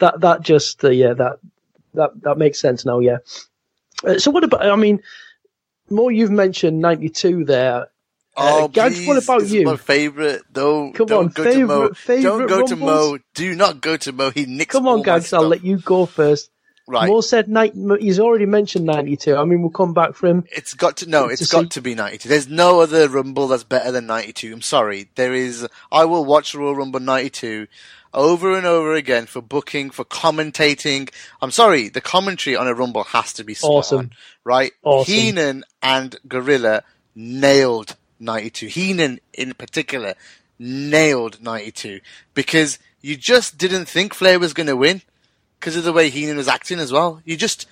that makes sense now. Yeah. So what about? I mean, Mo, you've mentioned 92 there. Gags, please, what about you? My favourite, though. Come on, favourite Don't go Rumbles? to Mo. Do not go to Mo. He nicks Come all on, Gags, my I'll stuff. let you go first. Right. Mo said he's already mentioned 92. I mean, we'll come back for him. It's got to be 92. There's no other Rumble that's better than 92. I'm sorry. I will watch Royal Rumble 92 over and over again for booking, for commentating. I'm sorry, the commentary on a Rumble has to be spot on, right? Awesome. Heenan and Gorilla nailed 92. Heenan in particular nailed 92 because you just didn't think Flair was going to win because of the way Heenan was acting as well. You just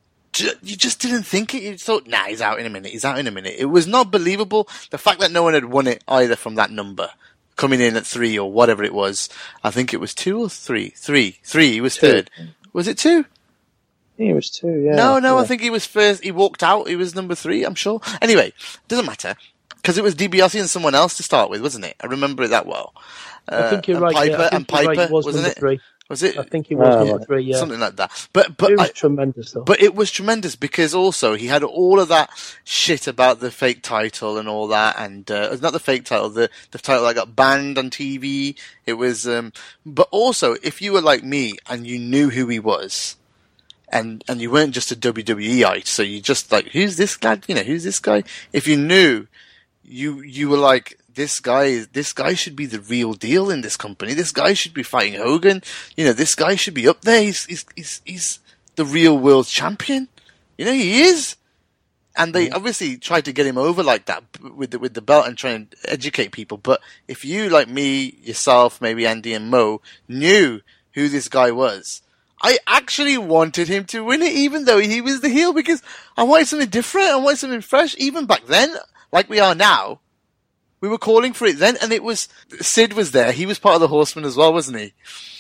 didn't think it. You thought, nah, he's out in a minute. It was not believable. The fact that no one had won it either from that number, coming in at 3 or whatever it was. I think it was 2 or 3. 3. He was third. Was it 2? I think it was 2, yeah. No, yeah. I think he was first. He walked out. He was number 3, I'm sure. Anyway, doesn't matter. Because it was DiBiase and someone else to start with, wasn't it? I remember it that well. I think you're right. Piper, wasn't it? 3. Was it? I think he was number 3, yeah. Something like that. But it was tremendous, though. But it was tremendous because also he had all of that shit about the fake title and all that, and it's not the fake title, the title that got banned on TV. It was, but also if you were like me and you knew who he was, and you weren't just a WWE-ite, so you just like, who's this lad? Who's this guy? If you knew, you were like, this guy should be the real deal in this company. This guy should be fighting Hogan. This guy should be up there. He's the real world champion. He is. And they obviously tried to get him over like that with the belt and try and educate people. But if you, like me, yourself, maybe Andy and Mo, knew who this guy was, I actually wanted him to win it, even though he was the heel, because I wanted something different. I wanted something fresh. Even back then, like we are now, we were calling for it then, and it was Sid was there. He was part of the Horsemen as well, wasn't he?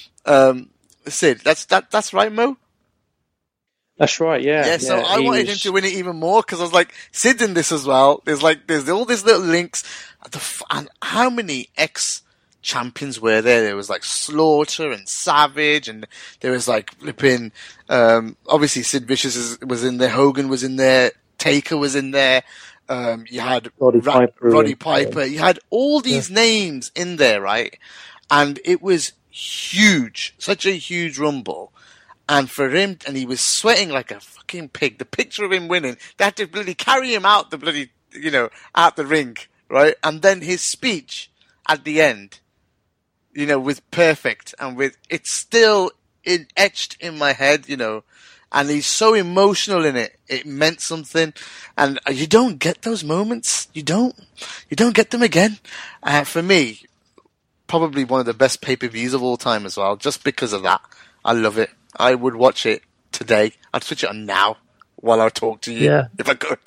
Sid, that's right, Mo. That's right, yeah. Yeah, so I wanted him to win it even more because I was like, Sid's in this as well. There's all these little links. And how many ex-champions were there? There was like Slaughter and Savage, and there was like flipping. Obviously, Sid Vicious was in there. Hogan was in there. Taker was in there. You had Roddy Piper. You had all these names in there, right? And it was huge, such a huge Rumble. And for him, and he was sweating like a fucking pig. The picture of him winning, they had to bloody carry him out the bloody, out the ring, right? And then his speech at the end, was perfect. And it's still etched in my head, and he's so emotional in it. It meant something. And you don't get those moments. You don't get them again. For me, probably one of the best pay-per-views of all time as well, just because of that. I love it. I would watch it today. I'd switch it on now while I talk to you, if I could.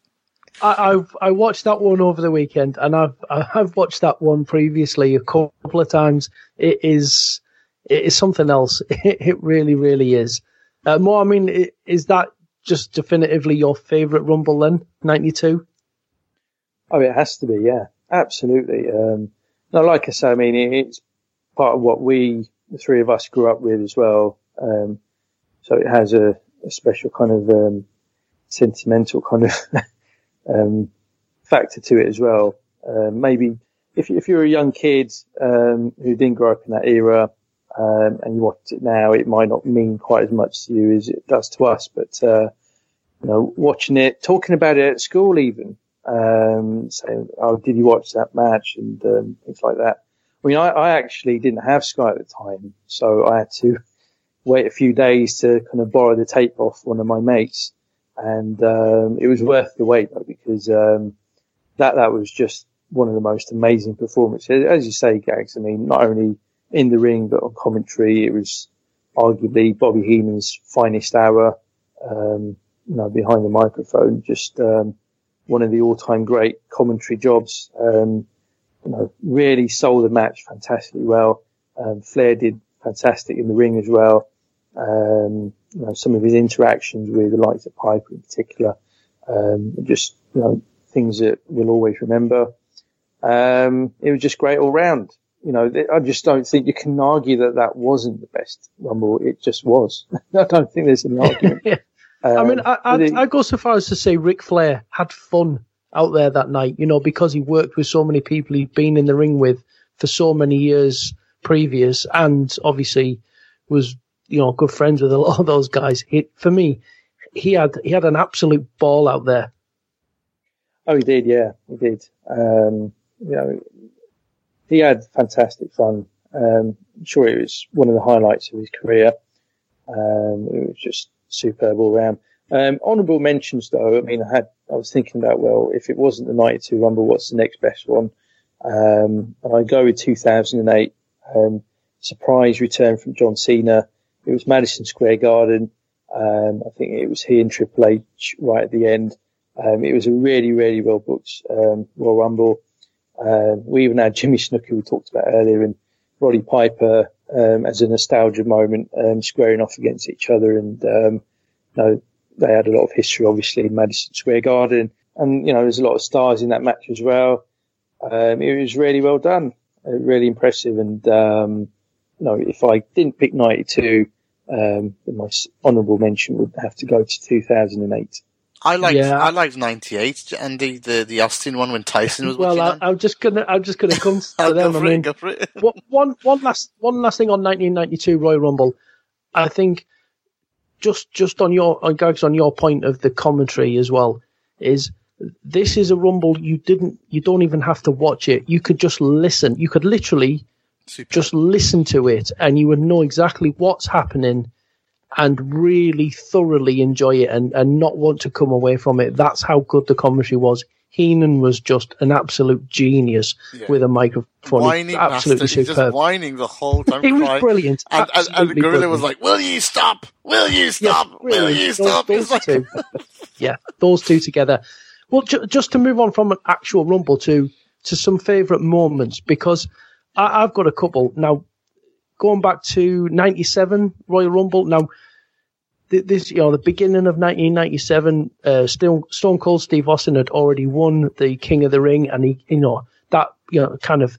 I watched that one over the weekend, and I've watched that one previously a couple of times. It is something else. It really, really is. Mo, I mean, is that just definitively your favourite Rumble then, 92? Oh, it has to be, yeah. Absolutely. No, like I say, I mean, it's part of what the three of us grew up with as well. So it has a special kind of sentimental kind of factor to it as well. Maybe if you're a young kid who didn't grow up in that era, and you watch it now, it might not mean quite as much to you as it does to us. But watching it, talking about it at school, even saying, "Oh, did you watch that match?" and things like that. I mean, I actually didn't have Sky at the time, so I had to wait a few days to kind of borrow the tape off one of my mates, and it was worth the wait though, because that was just one of the most amazing performances, as you say, Gags. I mean, not only in the ring but on commentary, it was arguably Bobby Heenan's finest hour. Behind the microphone, just one of the all-time great commentary jobs. Really sold the match fantastically well. Flair did fantastic in the ring as well. Some of his interactions with the likes of Piper in particular, just, things that we'll always remember. It was just great all round. I just don't think you can argue that wasn't the best Rumble. It just was. I don't think there's an argument. Yeah. I'd go so far as to say Ric Flair had fun out there that night, because he worked with so many people he'd been in the ring with for so many years previous, and obviously was, good friends with a lot of those guys. For me, he had an absolute ball out there. Oh, he did, yeah, he did. He had fantastic fun. I'm sure it was one of the highlights of his career. It was just superb all round. Honourable mentions though, I was thinking about, well, if it wasn't the 92 Rumble, what's the next best one? And I go with 2008, surprise return from John Cena. It was Madison Square Garden. I think it was he and Triple H right at the end. It was a really, really well booked, Royal Rumble. We even had Jimmy Snuka, we talked about earlier, and Roddy Piper, as a nostalgia moment, squaring off against each other. And, they had a lot of history, obviously, in Madison Square Garden. And, there's a lot of stars in that match as well. It was really well done, really impressive. And, if I didn't pick 92, then my honourable mention would have to go to 2008. I liked 98 and the Austin one when Tyson was. Well, I'm just gonna come to them. Go for it. One last thing on 1992 Royal Rumble. I think just on your point of the commentary as well, is this is a Rumble you don't even have to watch it. You could just listen. You could literally just listen to it, and you would know exactly what's happening, and really thoroughly enjoy it and not want to come away from it. That's how good the commentary was. Heenan was just an absolute genius with a microphone. Whining absolutely bastard. superb. He's just whining the whole time. He was brilliant. And the gorilla was like, will you stop? Will you stop? Yes, will you stop? Those two. Yeah, those two together. Well, just to move on from an actual Rumble to some favourite moments, because I've got a couple. Now, going back to 97 Royal Rumble. Now, this, the beginning of 1997, Stone Cold Steve Austin had already won the King of the Ring, and he, kind of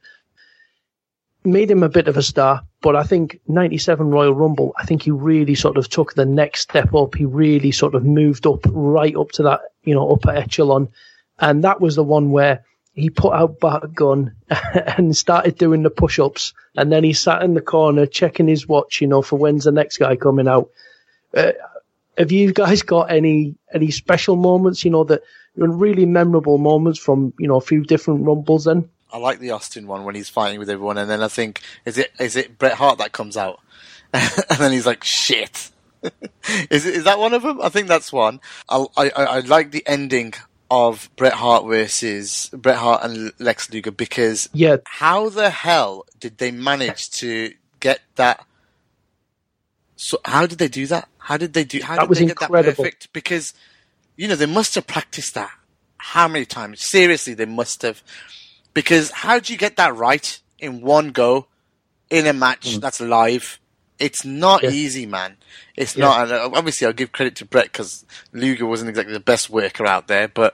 made him a bit of a star. But I think 97 Royal Rumble, I think he really sort of took the next step up. He really sort of moved up right up to that, upper echelon. And that was the one where he put out Bart Gunn and started doing the push-ups. And then he sat in the corner checking his watch, for when's the next guy coming out. Have you guys got any special moments, that really memorable moments from, a few different Rumbles then? I like the Austin one when he's fighting with everyone, and then I think, is it Bret Hart that comes out? And then he's like, shit. Is that one of them? I think that's one. I like the ending of Bret Hart and Lex Luger, because how the hell did they manage to get that? So how did they do that? How did they get that perfect? Because, they must have practiced that. How many times? Seriously, they must have. Because how do you get that right in one go in a match that's live? It's not easy, man. It's not. And obviously, I'll give credit to Bret because Luger wasn't exactly the best worker out there, but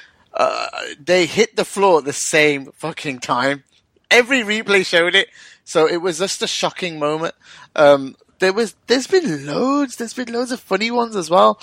they hit the floor at the same fucking time. Every replay showed it, so it was just a shocking moment. There's been loads of funny ones as well.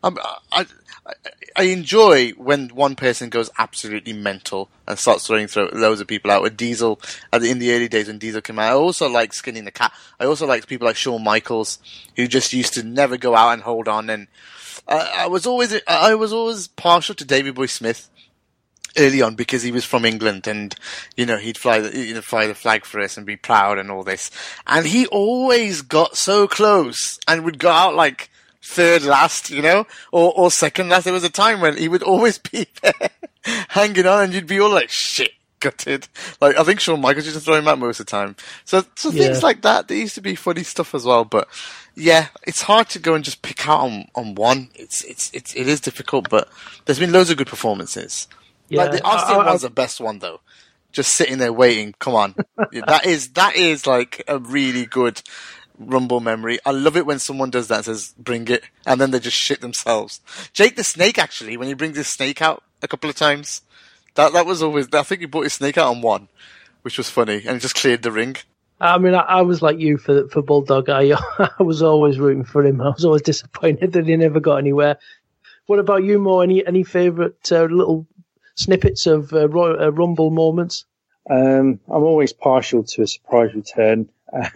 I enjoy when one person goes absolutely mental and starts throwing loads of people out. With Diesel, in the early days when Diesel came out, I also like Skinny the Cat. I also liked people like Shawn Michaels, who just used to never go out and hold on. And I was always partial to Davey Boy Smith early on because he was from England, and he'd fly the flag for us and be proud and all this. And he always got so close and would go out like third last, or second last. There was a time when he would always be there hanging on, and you'd be all like, shit, gutted. Like, I think Shawn Michaels used to throw him out most of the time. So things like that, there used to be funny stuff as well. But yeah, it's hard to go and just pick out on one. It is difficult, but there's been loads of good performances. Yeah, like the Austin one's the best one though. just sitting there waiting. Come on. that is like a really good Rumble memory. I love it when someone does that and says, bring it, and then they just shit themselves. Jake the Snake, actually, when he brings his snake out a couple of times, that was always, I think he brought his snake out on one, which was funny, and he just cleared the ring. I mean, I was like you for Bulldog. I was always rooting for him. I was always disappointed that he never got anywhere. What about you, Mo? Any favourite little snippets of Rumble moments? I'm always partial to a surprise return.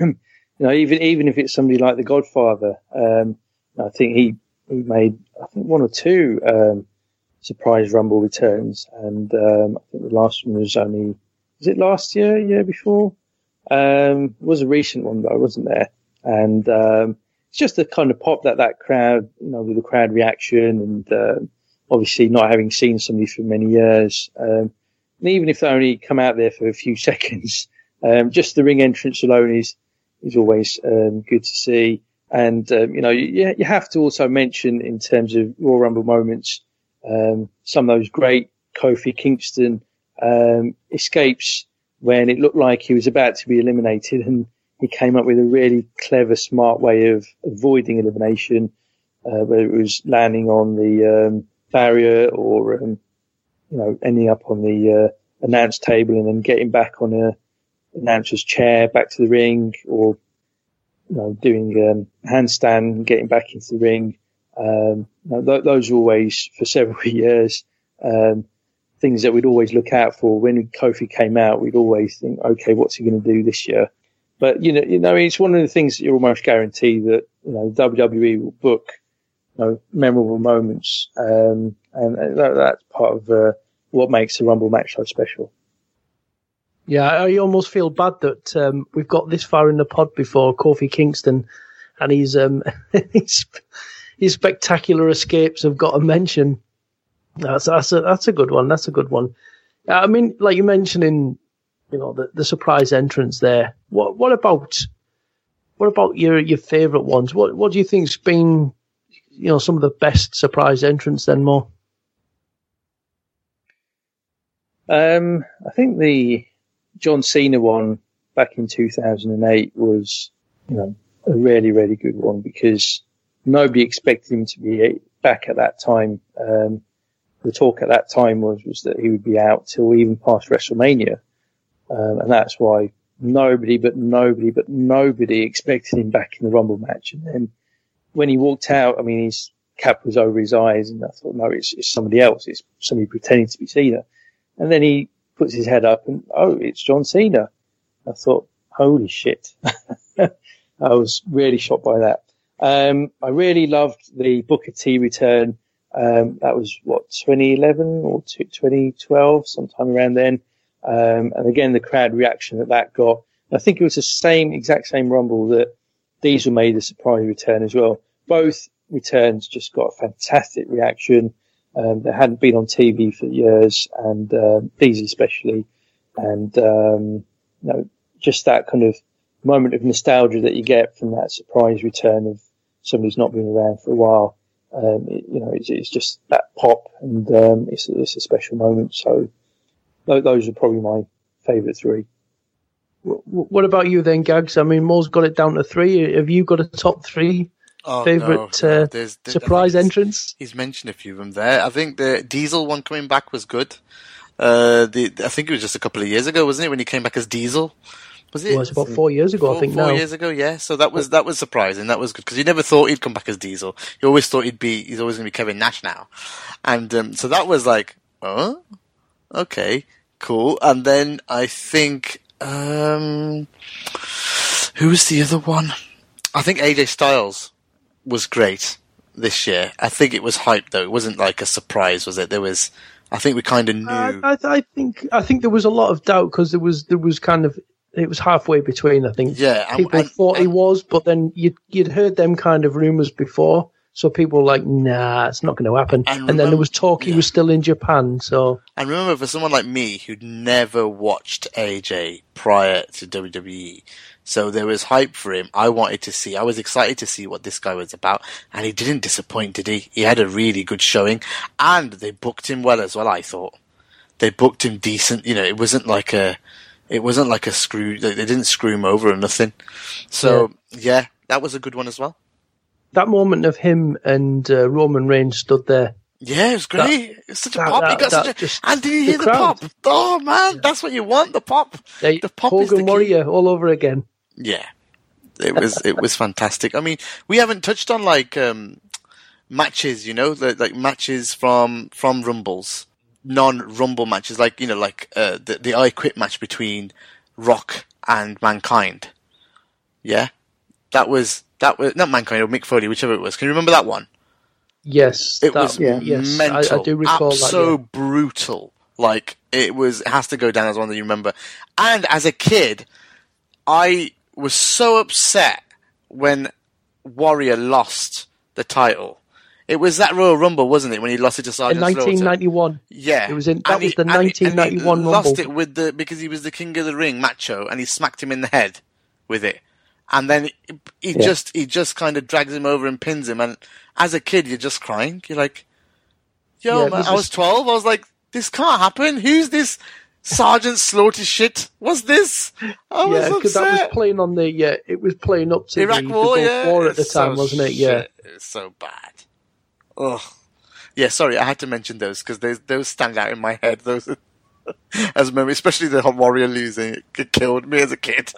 Even if it's somebody like The Godfather, I think he made one or two surprise Rumble returns, and I think the last one was it last year before? It was a recent one though, wasn't there? And it's just the kind of pop that crowd, with the crowd reaction, and obviously not having seen somebody for many years, and even if they only come out there for a few seconds, just the ring entrance alone is always good to see. And you have to also mention, in terms of Royal Rumble moments, some of those great Kofi Kingston escapes when it looked like he was about to be eliminated, and he came up with a really clever, smart way of avoiding elimination, whether it was landing on the barrier or ending up on the announce table and then getting back on a announcer's chair back to the ring, or doing a handstand and getting back into the ring. Those are always, for several years, things that we'd always look out for. When Kofi came out, we'd always think, okay, what's he going to do this year? But it's one of the things that you're almost guaranteed that WWE will book memorable moments, and that's part of what makes the Rumble match so special. Yeah, I almost feel bad that we've got this far in the pod before Kofi Kingston, and his spectacular escapes have got a mention. That's a good one. That's a good one. I mean, like you mentioned in the surprise entrance there. What about your favourite ones? What do you think's been some of the best surprise entrants then, Mo? I think the John Cena one back in 2008 was, a really, really good one, because nobody expected him to be back at that time. The talk at that time was that he would be out till even past WrestleMania. And that's why nobody expected him back in the Rumble match. And then when he walked out, I mean, his cap was over his eyes, and I thought, no, it's somebody else. It's somebody pretending to be Cena. And then he puts his head up and, it's John Cena. I thought, holy shit. I was really shocked by that. I really loved the Booker T return. That was 2011 or 2012, sometime around then. And again, the crowd reaction that got. I think it was the exact same Rumble that Diesel made a surprise return as well. Both returns just got a fantastic reaction. They hadn't been on TV for years, and Diesel especially. And just that kind of moment of nostalgia that you get from that surprise return of somebody who's not been around for a while. It's just that pop, and it's a special moment. So those are probably my favourite three. What about you then, Gags? I mean, Mo's got it down to three. Have you got a top three favourite surprise entrance? He's mentioned a few of them there. I think the Diesel one coming back was good. I think it was just a couple of years ago, wasn't it, when he came back as Diesel? Was it? Well, it's about 4 years ago, I think. 4 years ago, yeah. So that was surprising. That was good, because you never thought he'd come back as Diesel. You always thought he's always going to be Kevin Nash now. And so that was like, oh, okay, cool. And then I think, who was the other one? I think AJ Styles was great this year. I think it was hype though. It wasn't like a surprise, was it? I think we kind of knew. I think there was a lot of doubt, because there was kind of, it was halfway between, I think. Yeah. People thought he was, but then you'd heard them kind of rumours before, so people were like, nah, it's not going to happen. And then there was talk he was still in Japan, so. And remember, for someone like me who'd never watched AJ prior to WWE, so there was hype for him. I was excited to see what this guy was about, and he didn't disappoint, did he? He had a really good showing, and they booked him well as well, I thought. They booked him decent. You know, it wasn't like a screw. They didn't screw him over or nothing. So yeah, that was a good one as well. That moment of him and Roman Reigns stood there. Yeah, it was great. It's such a pop. And did you hear the pop? Oh man, that's what you want. The pop. The pop Hogan is the key. Warrior all over again. Yeah, it was fantastic. I mean, we haven't touched on like matches, you know, like matches from Rumbles, non-Rumble matches, like, you know, like the I Quit match between Rock and Mankind. Yeah, that was not Mankind or Mick Foley, whichever it was. Can you remember that one? Yes, it was mental. I do recall so that. Brutal. Like it has to go down as one that you remember. And as a kid, I was so upset when Warrior lost the title. It was that Royal Rumble, wasn't it, when he lost it to Sergeant in 1991. Slaughter? Yeah, it was in. That was the 1991 Rumble. Lost it because he was the King of the Ring, Macho, and he smacked him in the head with it. And then he just kind of drags him over and pins him. And as a kid, you're just crying. You're like, yo, man, I was 12. I was like, this can't happen. Who's this Sergeant Slaughter shit? What's this? I was upset. Because that was playing on the, it was playing up to Iraq the War, Gulf War at the time, wasn't it? Yeah. It's so bad. Ugh. Yeah, sorry, I had to mention those because those stand out in my head. Those as a memory, especially the Warrior losing. It killed me as a kid.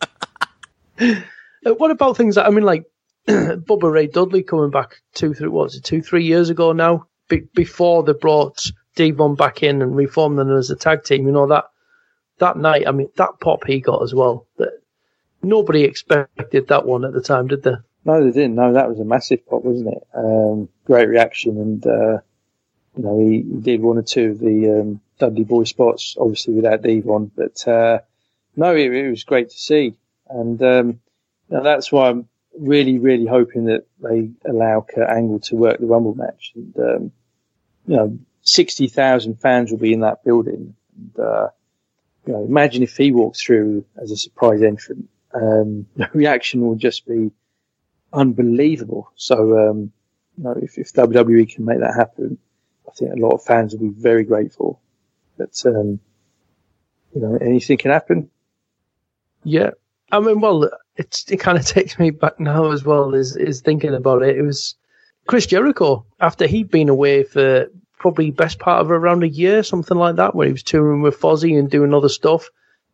What about things that, I mean, like Bubba Ray Dudley coming back 2-3 years ago now, before they brought Devon back in and reformed them as a tag team, you know, that night, I mean, that pop he got as well. That nobody expected that one at the time, did they? No, they didn't. No, that was a massive pop, wasn't it? Great reaction, and you know, he did one or two of the Dudley Boy spots, obviously without Devon, but no, it was great to see, and that's why I'm really, really hoping that they allow Kurt Angle to work the Rumble match, and you know, 60,000 fans will be in that building, and you know, imagine if he walked through as a surprise entrant. The reaction will just be unbelievable. So, you know, if WWE can make that happen, I think a lot of fans will be very grateful. But, you know, anything can happen. Yeah. I mean, well, it kind of takes me back now as well, is thinking about it. It was Chris Jericho, after he'd been away for probably best part of around a year, something like that, where he was touring with Fozzy and doing other stuff.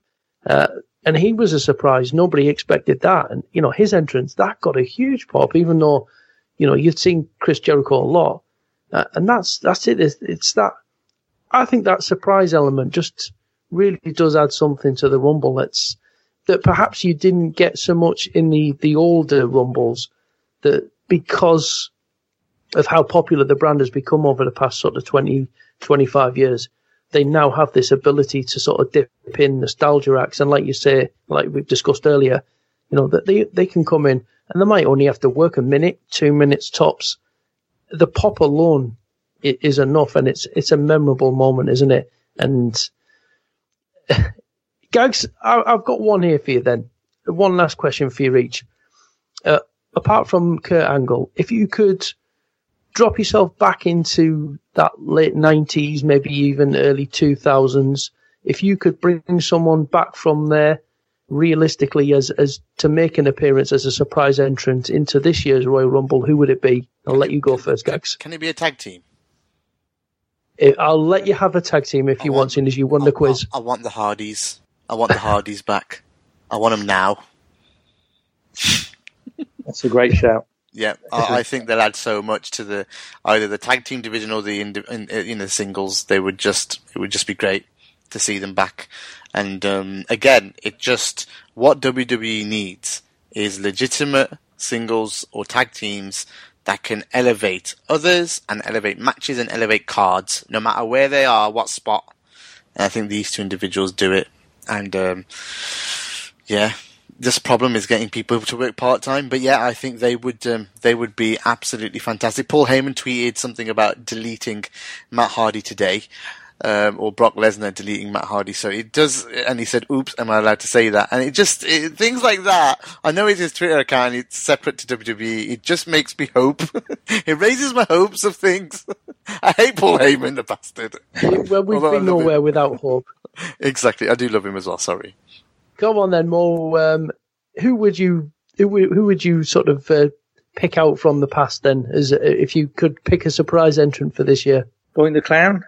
And he was a surprise. Nobody expected that. And, you know, his entrance, that got a huge pop, even though, you know, you'd seen Chris Jericho a lot. And that's it. It's that, I think that surprise element just really does add something to the Rumble. That perhaps you didn't get so much in the older Rumbles, that because of how popular the brand has become over the past sort of 20, 25 years, they now have this ability to sort of dip in nostalgia acts. And like you say, like we've discussed earlier, you know, that they can come in and they might only have to work a minute, 2 minutes tops. The pop alone is enough, and it's a memorable moment, isn't it? And Gags, I've got one here for you then. One last question for you each. Apart from Kurt Angle, if you could drop yourself back into that late 90s, maybe even early 2000s, if you could bring someone back from there realistically as to make an appearance as a surprise entrant into this year's Royal Rumble, who would it be? I'll let you go first, Gags. Can it be a tag team? I'll let you have a tag team if you want, seeing as you won the quiz. I want the Hardys. I want the Hardys back. I want them now. That's a great shout. Yeah, I think they'll add so much to either the tag team division or the singles. It would just be great to see them back. And again, what WWE needs is legitimate singles or tag teams that can elevate others and elevate matches and elevate cards, no matter where they are, what spot. And I think these two individuals do it. And yeah. This problem is getting people to work part-time, but yeah, I think they would be absolutely fantastic. Paul Heyman tweeted something about deleting Matt Hardy today. or Brock Lesnar deleting Matt Hardy. So it does, and he said, oops, am I allowed to say that? And things like that. I know it's his Twitter account, it's separate to WWE. It just makes me hope. It raises my hopes of things. I hate Paul Heyman, the bastard. Well, we've been nowhere without hope. Exactly. I do love him as well, sorry. Come on then, Mo. Who would you sort of pick out from the past then, as if you could pick a surprise entrant for this year? Going the Clown?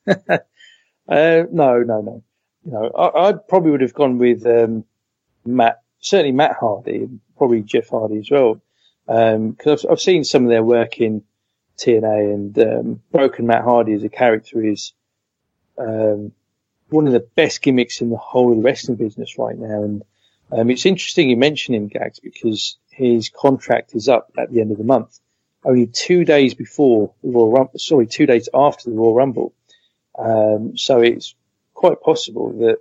No. I probably would have gone with certainly Matt Hardy, and probably Jeff Hardy as well. Because I've seen some of their work in TNA, and Broken Matt Hardy as a character is one of the best gimmicks in the whole of the wrestling business right now. And it's interesting you mention him, Gags, because his contract is up at the end of the month, only 2 days before the Royal Rumble. 2 days after the Royal Rumble. So it's quite possible that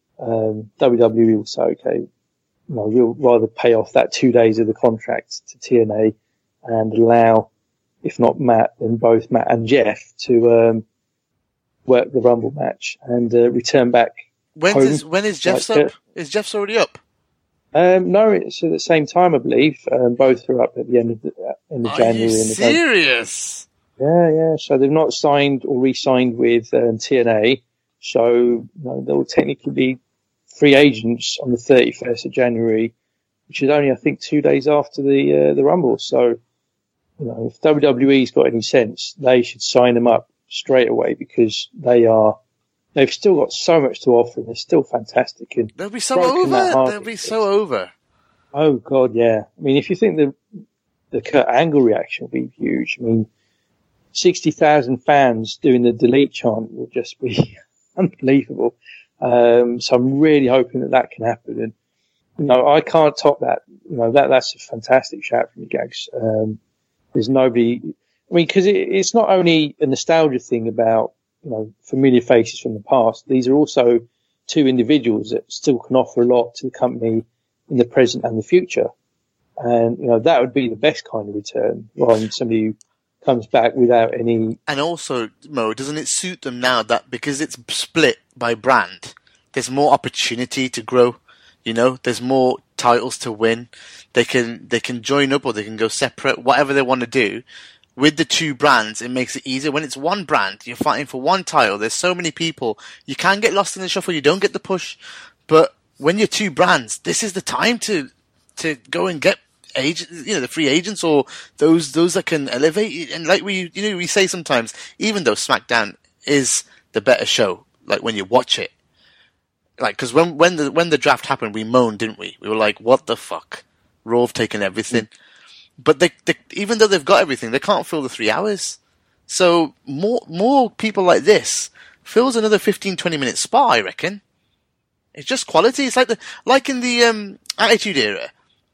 WWE will say, okay, we'll rather pay off that 2 days of the contract to TNA and allow, if not Matt, then both Matt and Jeff to work the Rumble match and return back. When is Jeff's up? Is Jeff's already up? No, it's at the same time, I believe. Both are up at the end of January. Are you serious? Yeah. So they've not signed or re-signed with TNA. So they'll technically be free agents on the 31st of January, which is only, I think, 2 days after the Rumble. So, if WWE's got any sense, they should sign them up straight away, because they've still got so much to offer, and they're still fantastic. And they'll be so over. They'll be so over. Oh God, yeah. I mean, if you think the Kurt Angle reaction will be huge, I mean, 60,000 fans doing the delete chant will just be unbelievable. So I'm really hoping that can happen. And, I can't top that. That's a fantastic shout from you, Gags. There's nobody, because it's not only a nostalgia thing about, familiar faces from the past. These are also two individuals that still can offer a lot to the company in the present and the future. And, that would be the best kind of return, rather than somebody who comes back without any. And also, Mo, doesn't it suit them now that because it's split by brand, there's more opportunity to grow? There's more titles to win. They can join up, or they can go separate, whatever they want to do. With the two brands, it makes it easier. When it's one brand, you're fighting for one title. There's so many people. You can get lost in the shuffle. You don't get the push. But when you're two brands, this is the time to go and get agents, the free agents, or those that can elevate. And like we say sometimes, even though SmackDown is the better show, like when you watch it, like, because when the draft happened, we moaned, didn't we? We were like, what the fuck? Raw have taken everything. But they even though they've got everything, they can't fill the 3 hours. So more people like this fills another 15-20 minute spot, I reckon. It's just quality. It's like in the Attitude Era.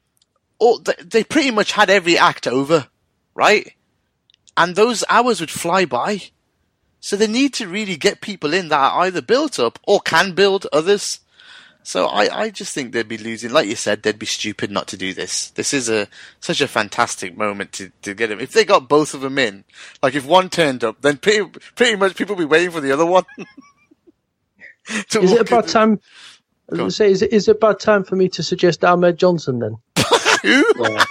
They pretty much had every act over, right? And those hours would fly by. So they need to really get people in that are either built up or can build others. So I just think they'd be losing. Like you said, they'd be stupid not to do this. This is such a fantastic moment to get them. If they got both of them in, like if one turned up, then pretty much people would be waiting for the other one. Is it about time? I was going to say, is it about time for me to suggest Ahmed Johnson then? Who?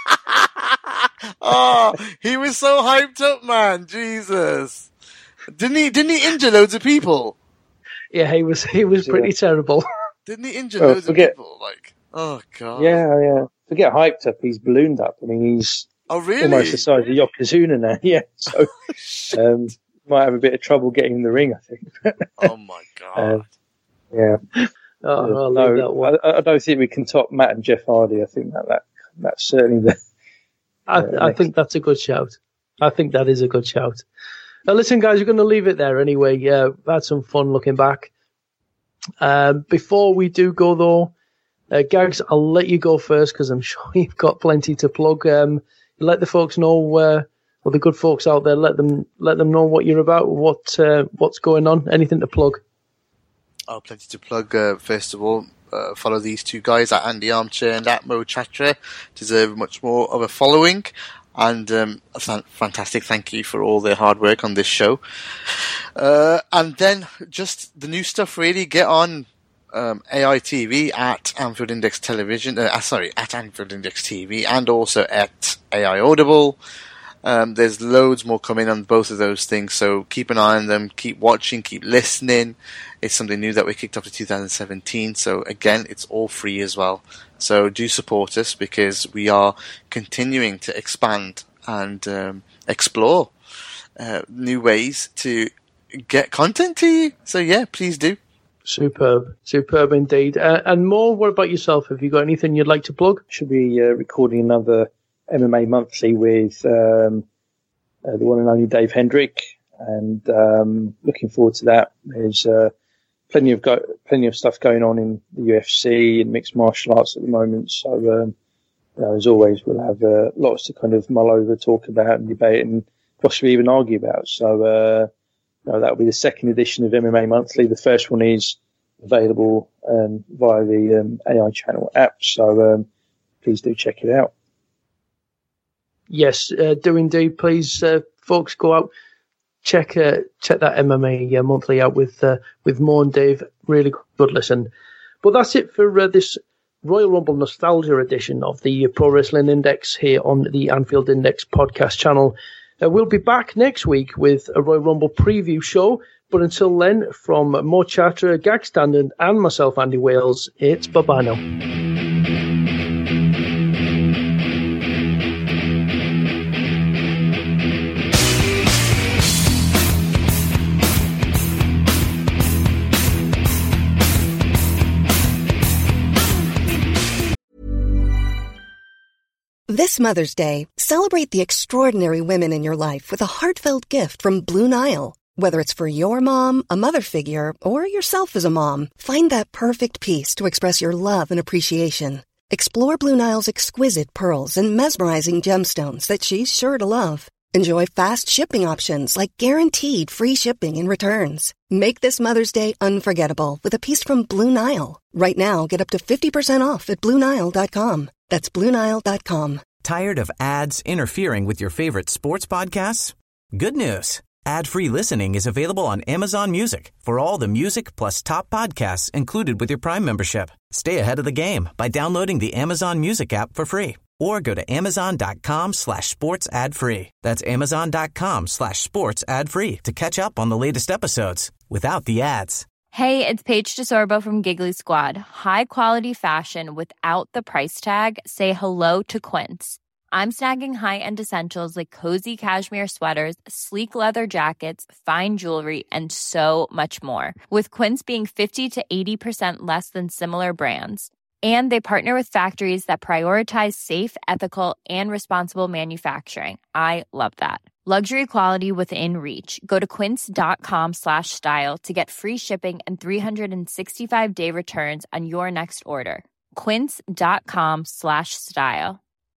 Oh, he was so hyped up, man. Jesus. Didn't he injure loads of people? Yeah, he was pretty terrible. Didn't he injure loads of people? Like, oh god. Yeah. Forget hyped up. He's ballooned up. I mean, he's really? Almost the size of Yokozuna now. Yeah. So might have a bit of trouble getting in the ring, I think. Oh my god. Yeah. No, I don't think we can top Matt and Jeff Hardy. I think that's certainly the. I think that's a good shout. I think that is a good shout. Now, listen, guys, we're going to leave it there anyway. Yeah, we've had some fun looking back. Before we do go, though, Gags, I'll let you go first because I'm sure you've got plenty to plug. Let the folks know, or the good folks out there, let them know what you're about, what's going on, anything to plug. Oh, plenty to plug. First of all, follow these two guys at Andy Armchair and at Mo Chatra. Deserve much more of a following. And fantastic, thank you for all the hard work on this show. And then just the new stuff, really. Get on AITV at Anfield Index Television, at Anfield Index TV, and also at AI Audible. There's loads more coming on both of those things, so keep an eye on them, keep watching, keep listening. It's something new that we kicked off in 2017, so again, it's all free as well. So do support us, because we are continuing to expand and explore new ways to get content to you. So yeah, please do. Superb indeed. And Mo, what about yourself? Have you got anything you'd like to plug? Should be recording another MMA Monthly with the one and only Dave Hendrick, and looking forward to that. There's plenty of stuff going on in the UFC and mixed martial arts at the moment. So as always, we'll have lots to kind of mull over, talk about, and debate, and possibly even argue about. So that'll be the second edition of MMA Monthly. The first one is available via the AI Channel app. So please do check it out. Yes, do indeed. Please, folks, go out, check that MMA Monthly out with Mo and Dave. Really good listen. But that's it for this Royal Rumble Nostalgia edition of the Pro Wrestling Index here on the Anfield Index podcast channel. We'll be back next week with a Royal Rumble preview show. But until then, from Mo Chatra, Gag Standard, and myself, Andy Wales, it's bye-bye now. This Mother's Day, celebrate the extraordinary women in your life with a heartfelt gift from Blue Nile. Whether it's for your mom, a mother figure, or yourself as a mom, find that perfect piece to express your love and appreciation. Explore Blue Nile's exquisite pearls and mesmerizing gemstones that she's sure to love. Enjoy fast shipping options like guaranteed free shipping and returns. Make this Mother's Day unforgettable with a piece from Blue Nile. Right now, get up to 50% off at BlueNile.com. That's BlueNile.com. Tired of ads interfering with your favorite sports podcasts? Good news. Ad-free listening is available on Amazon Music for all the music plus top podcasts included with your Prime membership. Stay ahead of the game by downloading the Amazon Music app for free, or go to Amazon.com/sports ad free. That's Amazon.com/sports ad free to catch up on the latest episodes without the ads. Hey, it's Paige DeSorbo from Giggly Squad. High quality fashion without the price tag. Say hello to Quince. I'm snagging high-end essentials like cozy cashmere sweaters, sleek leather jackets, fine jewelry, and so much more. With Quince being 50 to 80% less than similar brands. And they partner with factories that prioritize safe, ethical, and responsible manufacturing. I love that. Luxury quality within reach. Go to quince.com/style to get free shipping and 365-day returns on your next order. Quince.com/style.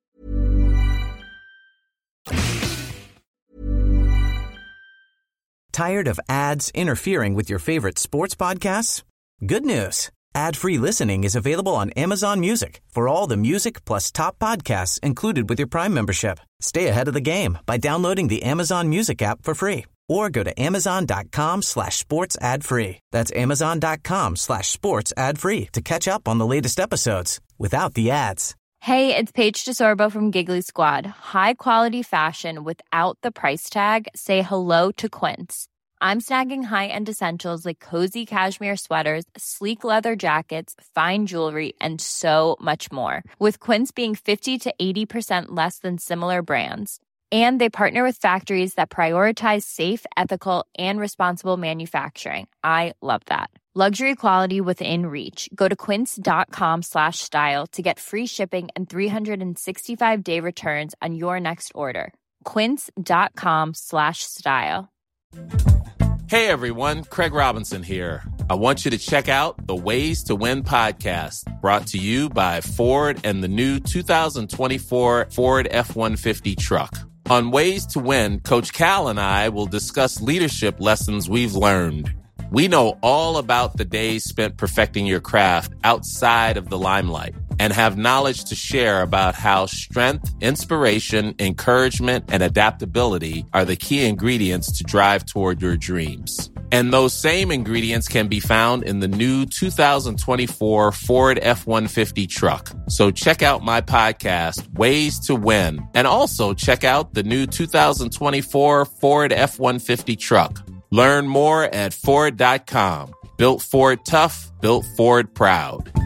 Tired of ads interfering with your favorite sports podcasts? Good news. Ad-free listening is available on Amazon Music for all the music plus top podcasts included with your Prime membership. Stay ahead of the game by downloading the Amazon Music app for free, or go to Amazon.com/sports ad free. That's Amazon.com/sports ad free to catch up on the latest episodes without the ads. Hey, it's Paige DeSorbo from Giggly Squad. High quality fashion without the price tag. Say hello to Quince. I'm snagging high-end essentials like cozy cashmere sweaters, sleek leather jackets, fine jewelry, and so much more. With Quince being 50 to 80% less than similar brands. And they partner with factories that prioritize safe, ethical, and responsible manufacturing. I love that. Luxury quality within reach. Go to quince.com/style to get free shipping and 365-day returns on your next order. Quince.com/style. Hey everyone, Craig Robinson here. I want you to check out the Ways to Win podcast, brought to you by Ford and the new 2024 Ford F-150 truck. On Ways to Win, Coach Cal and I will discuss leadership lessons we've learned. We know all about the days spent perfecting your craft outside of the limelight. and have knowledge to share about how strength, inspiration, encouragement, and adaptability are the key ingredients to drive toward your dreams. And those same ingredients can be found in the new 2024 Ford F-150 truck. So check out my podcast, Ways to Win, and also check out the new 2024 Ford F-150 truck. Learn more at Ford.com. Built Ford tough, built Ford proud.